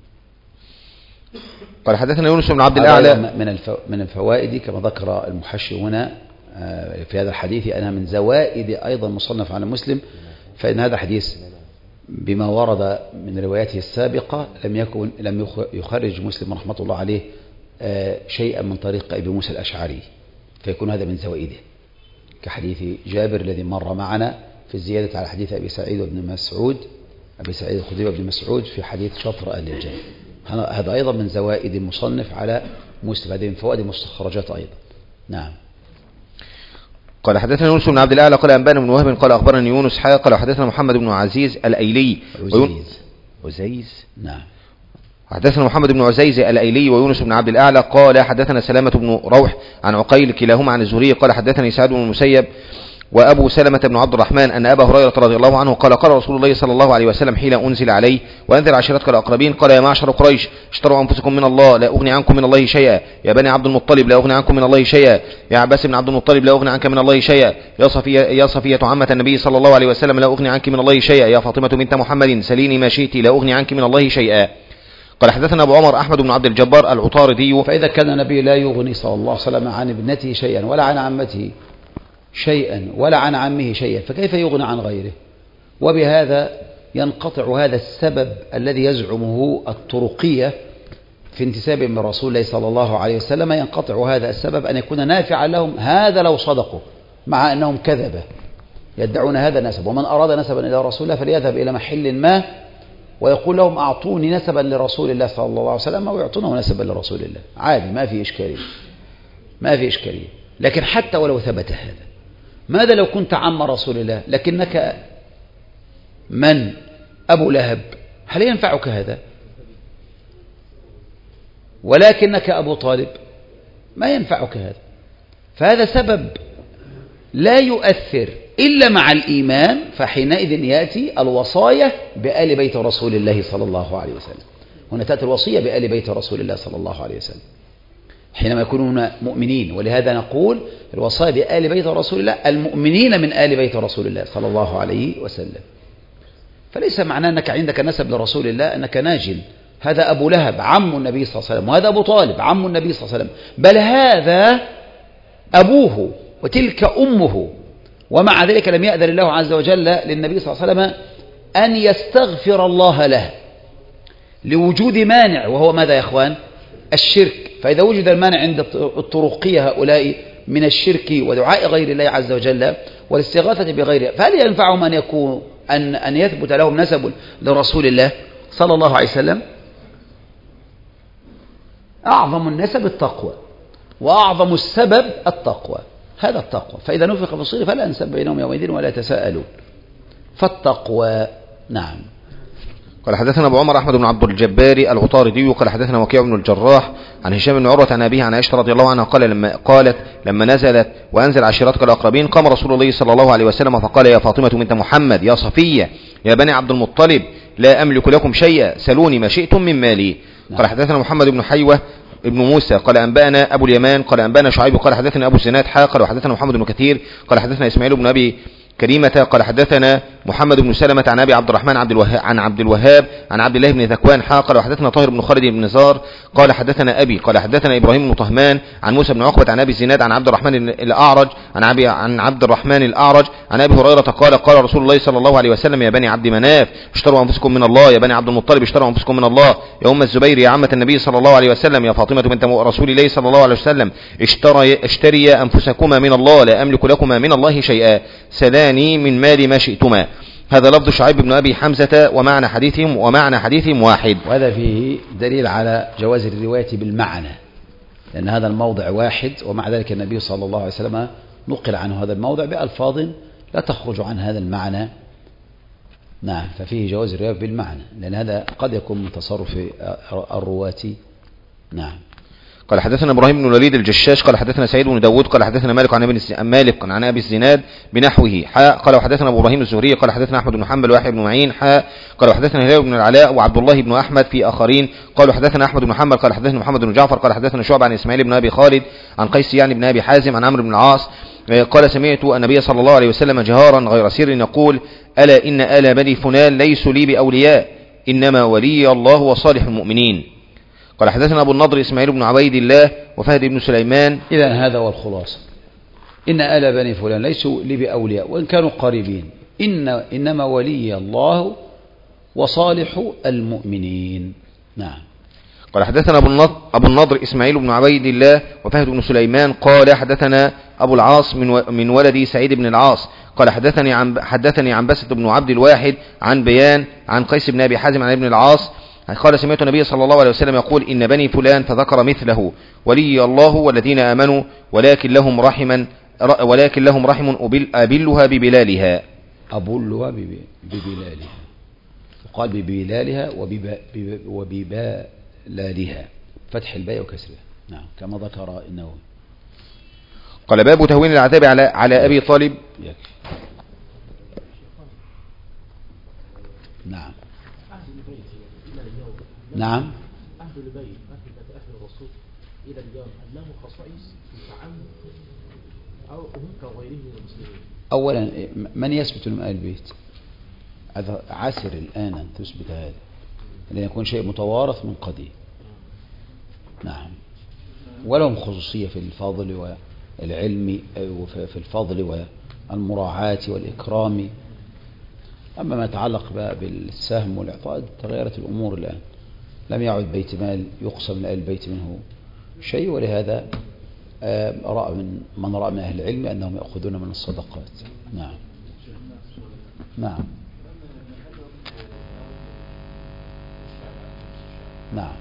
قال حدثنا يونس بن عبد الأعلى. من الفوائد كما ذكر المحشي هنا في هذا الحديث أنها من زوائد أيضا مصنف على مسلم، فإن هذا الحديث بما ورد من رواياته السابقة لم يخرج مسلم رحمة الله عليه شيئا من طريق أبي موسى الأشعري، فيكون هذا من زوائده، كحديث جابر الذي مر معنا في الزيادة على حديث أبي سعيد الخدري وابن مسعود في حديث شطر أهل الجنة. هذا أيضا من زوائد المصنف على مسلم، هذه من فوائد المستخرجات أيضا. نعم. قال حدثنا يونس بن عبد الأعلى قال أنبانا بن وهب قال أخبرني يونس قال حدثنا محمد بن عزيز الأيلي عزيز. نعم. حدثنا محمد بن عزيز الأيلي ويونس بن عبد الأعلى قال حدثنا سلامة بن روح عن عقيل كلاهما عن الزهري قال حدثني سعد بن المسيب وأبو سلمة بن عبد الرحمن أن أبا هريرة رضي الله عنه قال قال رسول الله صلى الله عليه وسلم حين أنزل عليه وأنذر عشيرتك الأقربين قال: يا معشر قريش اشتروا أنفسكم من الله لا أغني عنكم من الله شيئا، يا بني عبد المطلب لا أغني عنكم من الله شيئا، يا عباس بن عبد المطلب لا أغني عنك من الله شيئا، يا صفية عمة النبي صلى الله عليه وسلم لا أغني عنك من الله شيئا، يا فاطمة بنت محمد سليني ما شئت لا أغني عنك من الله شيئا. قال حدثنا أبو عمر أحمد بن عبد الجبار العطاردي. فإذا كان النبي لا يغني صلى الله عليه وسلم عن ابنته شيئا ولا عن عمته شيئا ولا عن عمه شيئا، فكيف يغنى عن غيره؟ وبهذا ينقطع هذا السبب الذي يزعمه الطرقية في انتسابهم من رسول الله صلى الله عليه وسلم، ينقطع هذا السبب أن يكون نافعا لهم، هذا لو صدقوا، مع أنهم كذبة يدعون هذا النسب. ومن أراد نسبا إلى رسول الله فليذهب إلى محل ما ويقول لهم أعطوني نسبا لرسول الله صلى الله عليه وسلم، أو يعطونه نسبا لرسول الله، عادي، ما في إشكالية. لكن حتى ولو ثبت هذا، ماذا لو كنت عم رسول الله لكنك من أبو لهب؟ هل ينفعك هذا؟ ولكنك أبو طالب، ما ينفعك هذا. فهذا سبب لا يؤثر إلا مع الإيمان، فحينئذ يأتي الوصاية بآل بيت رسول الله صلى الله عليه وسلم. هنا تأتي الوصية بآل بيت رسول الله صلى الله عليه وسلم حينما يكونون مؤمنين، ولهذا نقول الوصايا بآل بيت رسول الله المؤمنين من آل بيت رسول الله صلى الله عليه وسلم. فليس معناه أنك عندك نسب لرسول الله أنك ناجل. هذا أبو لهب عم النبي صلى الله عليه وسلم، وهذا أبو طالب عم النبي صلى الله عليه وسلم، بل هذا أبوه وتلك أمه، ومع ذلك لم يأذن الله عز وجل للنبي صلى الله عليه وسلم أن يستغفر الله له لوجود مانع، وهو ماذا يا أخوان؟ الشرك. فإذا وجد المانع عند الطرقية هؤلاء من الشرك ودعاء غير الله عز وجل والاستغاثة بغيره، فهل ينفعهم أن يثبت لهم نسب لرسول الله صلى الله عليه وسلم؟ أعظم النسب التقوى، وأعظم السبب التقوى. هذا التقوى، فإذا نفخ في الصور فلا أنساب بينهم يومئذ ولا يتساءلون. فالتقوى. نعم. قال حدثنا أبو عمر أحمد بن عبد الجبار العطاردي قال حدثنا وكيع بن الجراح عن هشام بن عروة عن أبيه عن عائشة رضي الله عنها قالت لما نزلت وأنزل عشيرتك الأقربين قام رسول الله صلى الله عليه وسلم فقال يا فاطمة بنت محمد يا صفية يا بني عبد المطلب لا أملك لكم شيئا سلوني ما شئتم من مالي. قال حدثنا محمد بن حيوة ابن موسى قال أنبأنا أبو اليمان قال أنبأنا شعيب قال حدثنا أبو الزناد قال وحدثنا محمد بن كثير قال حدثنا إسماعيل بن أبي كريمة قال حدثنا محمد بن سلمة عن أبي عبد الرحمن عن عبد الوهاب عن عبد الله بن ذكوان قال وحدثنا طاهر بن خالد بن نزار قال حدثنا أبي قال حدثنا إبراهيم بن طهمان عن موسى بن عقبة عن أبي الزناد عن عبد الرحمن الأعرج عن عبد الرحمن الأعرج عن أبي هريرة قال رسول الله صلى الله عليه وسلم يا بني عبد مناف اشتروا أنفسكم من الله يا بني عبد المطلب اشتروا أنفسكم من الله يا أم الزبير يا عمة النبي صلى الله عليه وسلم يا فاطمة بنت رسول الله صلى الله عليه وسلم اشتري أنفسكما من الله لا أملك لكما من الله شيئا سلاني من مال ما شئتما. هذا لفظ شعيب بن أبي حمزة ومعنى حديثهم واحد. وهذا فيه دليل على جواز الرواية بالمعنى، لأن هذا الموضع واحد، ومع ذلك النبي صلى الله عليه وسلم نقل عنه هذا الموضع بألفاظ لا تخرج عن هذا المعنى. نعم. ففيه جواز الرواية بالمعنى، لأن هذا قد يكون من تصرف الرواة. نعم. قال حدثنا إبراهيم بن الوليد الجشاش قال حدثنا سعيد بن داود قال حدثنا مالك عن أبي الزناد بنحوه قال وحدثنا أبو إبراهيم الزهري قال حدثنا أحمد بن حنبل ويحيى بن معين قال وحدثنا هلال بن العلاء وعبد الله بن أحمد في آخرين قالوا حدثنا أحمد بن حنبل قال حدثنا محمد بن جعفر قال حدثنا شعبة عن إسماعيل بن أبي خالد عن قيس يعني بن أبي حازم عن عمرو بن العاص قال سمعت النبي صلى الله عليه وسلم جهارا غير سر يقول ألا إن آل بني فلان ليسوا لي بأولياء إنما ولي الله وصالح المؤمنين. قال حدثنا أبو النضر إسماعيل بن عبيد الله وفهد بن سليمان. إذن هذا هو الخلاصة، إن آل بني فلان ليسوا لي بأولياء وإن كانوا قريبين، إنما ولي الله وصالح المؤمنين. نعم. قال حدثنا أبو النضر إسماعيل بن عبيد الله وفهد بن سليمان قال حدثنا أبو العاص من ولد سعيد بن العاص قال حدثني عن بسط بن عبد الواحد عن بيان عن قيس بن أبي حازم عن ابن العاص قال سمعت النبي صلى الله عليه وسلم يقول إن بني فلان فذكر مثله ولي الله والذين آمنوا ولكن لهم رحم أبلها ببلالها. أبلها ببلالها، وقال ببلالها وببلالها فتح الباء وكسرها. نعم كما ذكر النووي. قال باب تهوين العذاب على أبي طالب. نعم. نعم. أهل البيت أهل الرسول إلى اليوم هل لهم خصائص تعم أو هم كغيرهم من المسلمين؟ أولا من يثبت من أهل البيت؟ عسر الآن أن تثبت هذا، لأن يكون شيء متوارث من قديم. نعم. ولهم خصوصية في الفضل والعلم وفي الفضل والمراعاة والإكرام. أما ما يتعلق بقى بالسهم والإعطاء تغيرت الأمور الآن، لم يعد بيت مال يقسم لأهل البيت منه شيء، ولهذا رأى من رأى من أهل العلم أنهم يأخذون من الصدقات. نعم. نعم. نعم.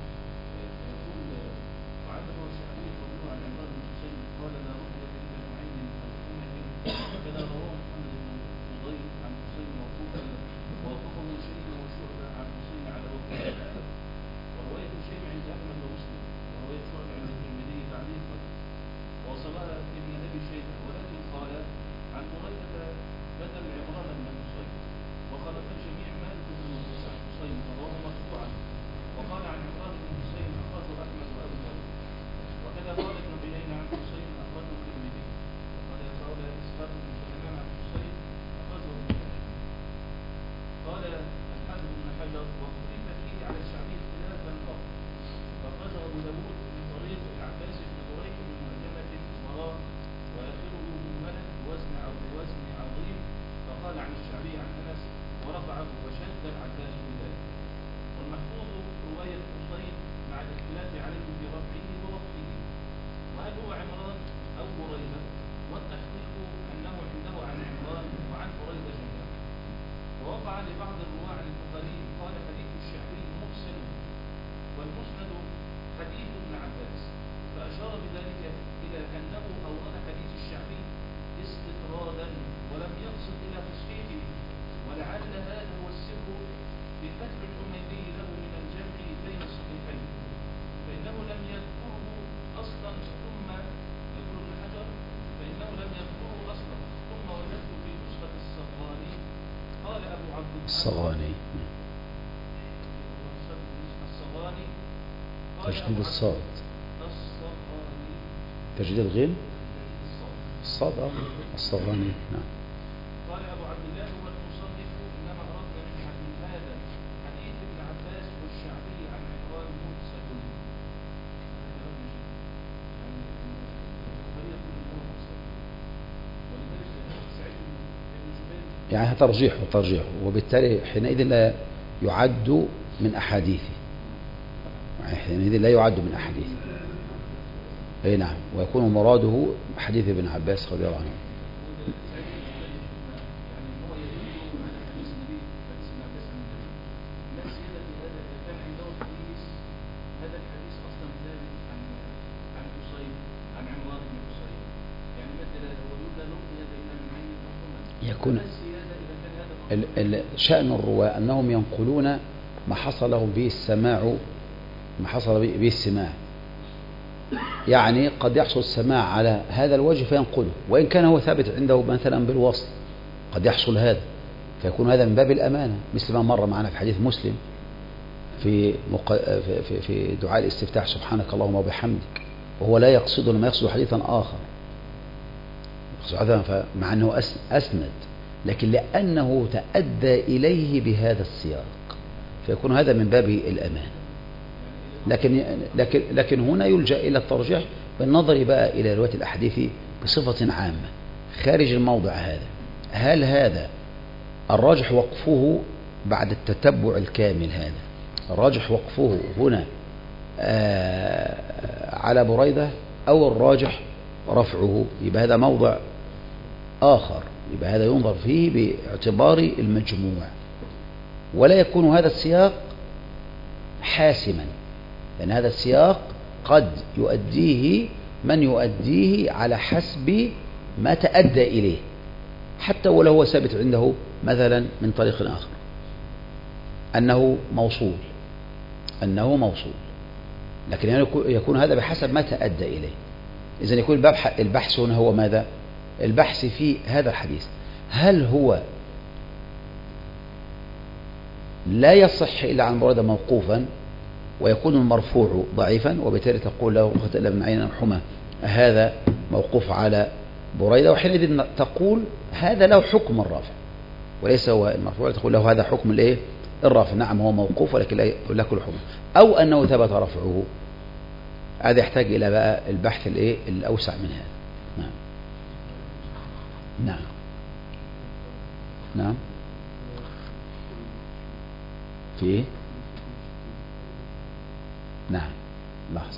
وقال عن عمران بن الصغاني. الصغاني تجديد الصاد، الصغاني تجديد الغين، الصاد. الصاد الصغاني. نعم. قال أبو عبد الله والمصنف إنما أردنا من حديث هذا حديث ابن عباس والشعبي عن عمران مرسل. يعني البخاري يقول إنه مرسل، ولذلك سعيد بن جبير يعني ترجيحه وبالتالي حينئذ لا يعد من أحاديثه، يعني حينئذ لا يعد من أحاديثه. أي نعم. ويكون مراده حديث ابن عباس رضي الله عنه. يكون شأن الرواة أنهم ينقلون ما حصل لهم به السماع، ما حصل به السماع. يعني قد يحصل السماع على هذا الوجه فينقله، وإن كان هو ثابت عنده مثلا بالوصل قد يحصل هذا، فيكون هذا من باب الأمانة، مثل ما مر معنا في حديث مسلم في دعاء الاستفتاح سبحانك اللهم وبحمدك، وهو لا يقصد لما يقصد حديثا آخر، مع أنه أسند، لكن لأنه تأدى إليه بهذا السياق فيكون هذا من باب الأمانة. لكن هنا يلجأ إلى الترجيح بالنظر بقى إلى رواية الأحاديث بصفة عامة خارج الموضع هذا. هل هذا الراجح وقفه بعد التتبع الكامل، هذا الراجح وقفه هنا على بريدة، أو الراجح رفعه؟ يبقى هذا موضع آخر، يبقى هذا ينظر فيه باعتبار المجموع، ولا يكون هذا السياق حاسما، لأن هذا السياق قد يؤديه من يؤديه على حسب ما تأدى إليه، حتى ولو هو ثابت عنده مثلا من طريق آخر أنه موصول، لكن يكون هذا بحسب ما تأدى إليه. إذن يكون البحث هنا هو ماذا؟ البحث في هذا الحديث هل هو لا يصح إلا عن بريدة موقوفا ويكون المرفوع ضعيفا، وبالتالي تقول له قتل من عين حمى هذا موقوف على بريدة، وحينئذ تقول هذا له حكم الرافع وليس هو المرفوع، تقول له هذا حكم الايه؟ الرافع. نعم هو موقوف ولكن لا كل حكم، أو أنه ثبت رفعه. هذا يحتاج إلى بقى البحث الايه الأوسع من هذا. نعم نعم نعم. في ايه؟ نعم لحظة.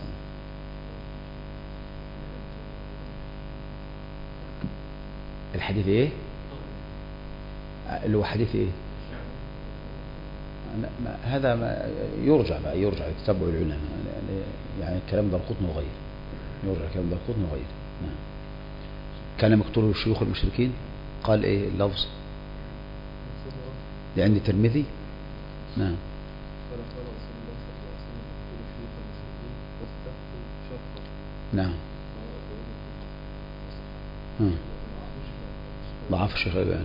الحديث ايه؟ اللي هو حديث ايه؟ هذا ما يرجع لتتبع العلماء، يعني الكلام ده القطن وغيره، يرجع الكلام ده القطن وغيره. نعم. كان مقتول شيوخ المشركين، قال ايه اللفظ؟ لعند الترمذي. نعم. نعم. ضعف الشيخ الألباني.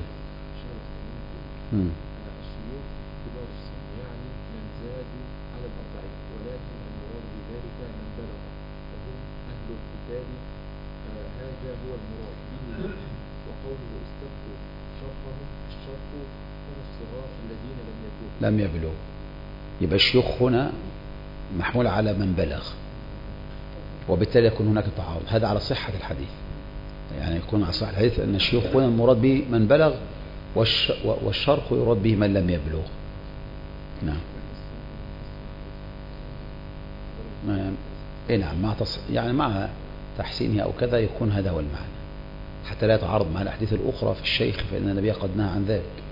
الشيوخ كبار السن، يعني من زادوا على الأربعين، ولكن المراد بذلك من بلغ وهم أهل الكتاب، هذا هو المراد به. وقوله استفتوا شرطهم، الشرط هم الصغار الذين لم يبلغوا. يبقى الشيوخ هنا محمول على من بلغ، وبالتالي يكون هناك تعارض. هذا على صحة الحديث، يعني يكون على صحة الحديث أن الشيوخ هنا المراد به من بلغ، والشرق يراد به من لم يبلغ. نعم. نعم يعني مع تحسينه أو كذا يكون هذا هو المعنى، حتى لا يتعارض مع الأحاديث الأخرى في الشيخ، فإن النبي قد نهى عن ذلك.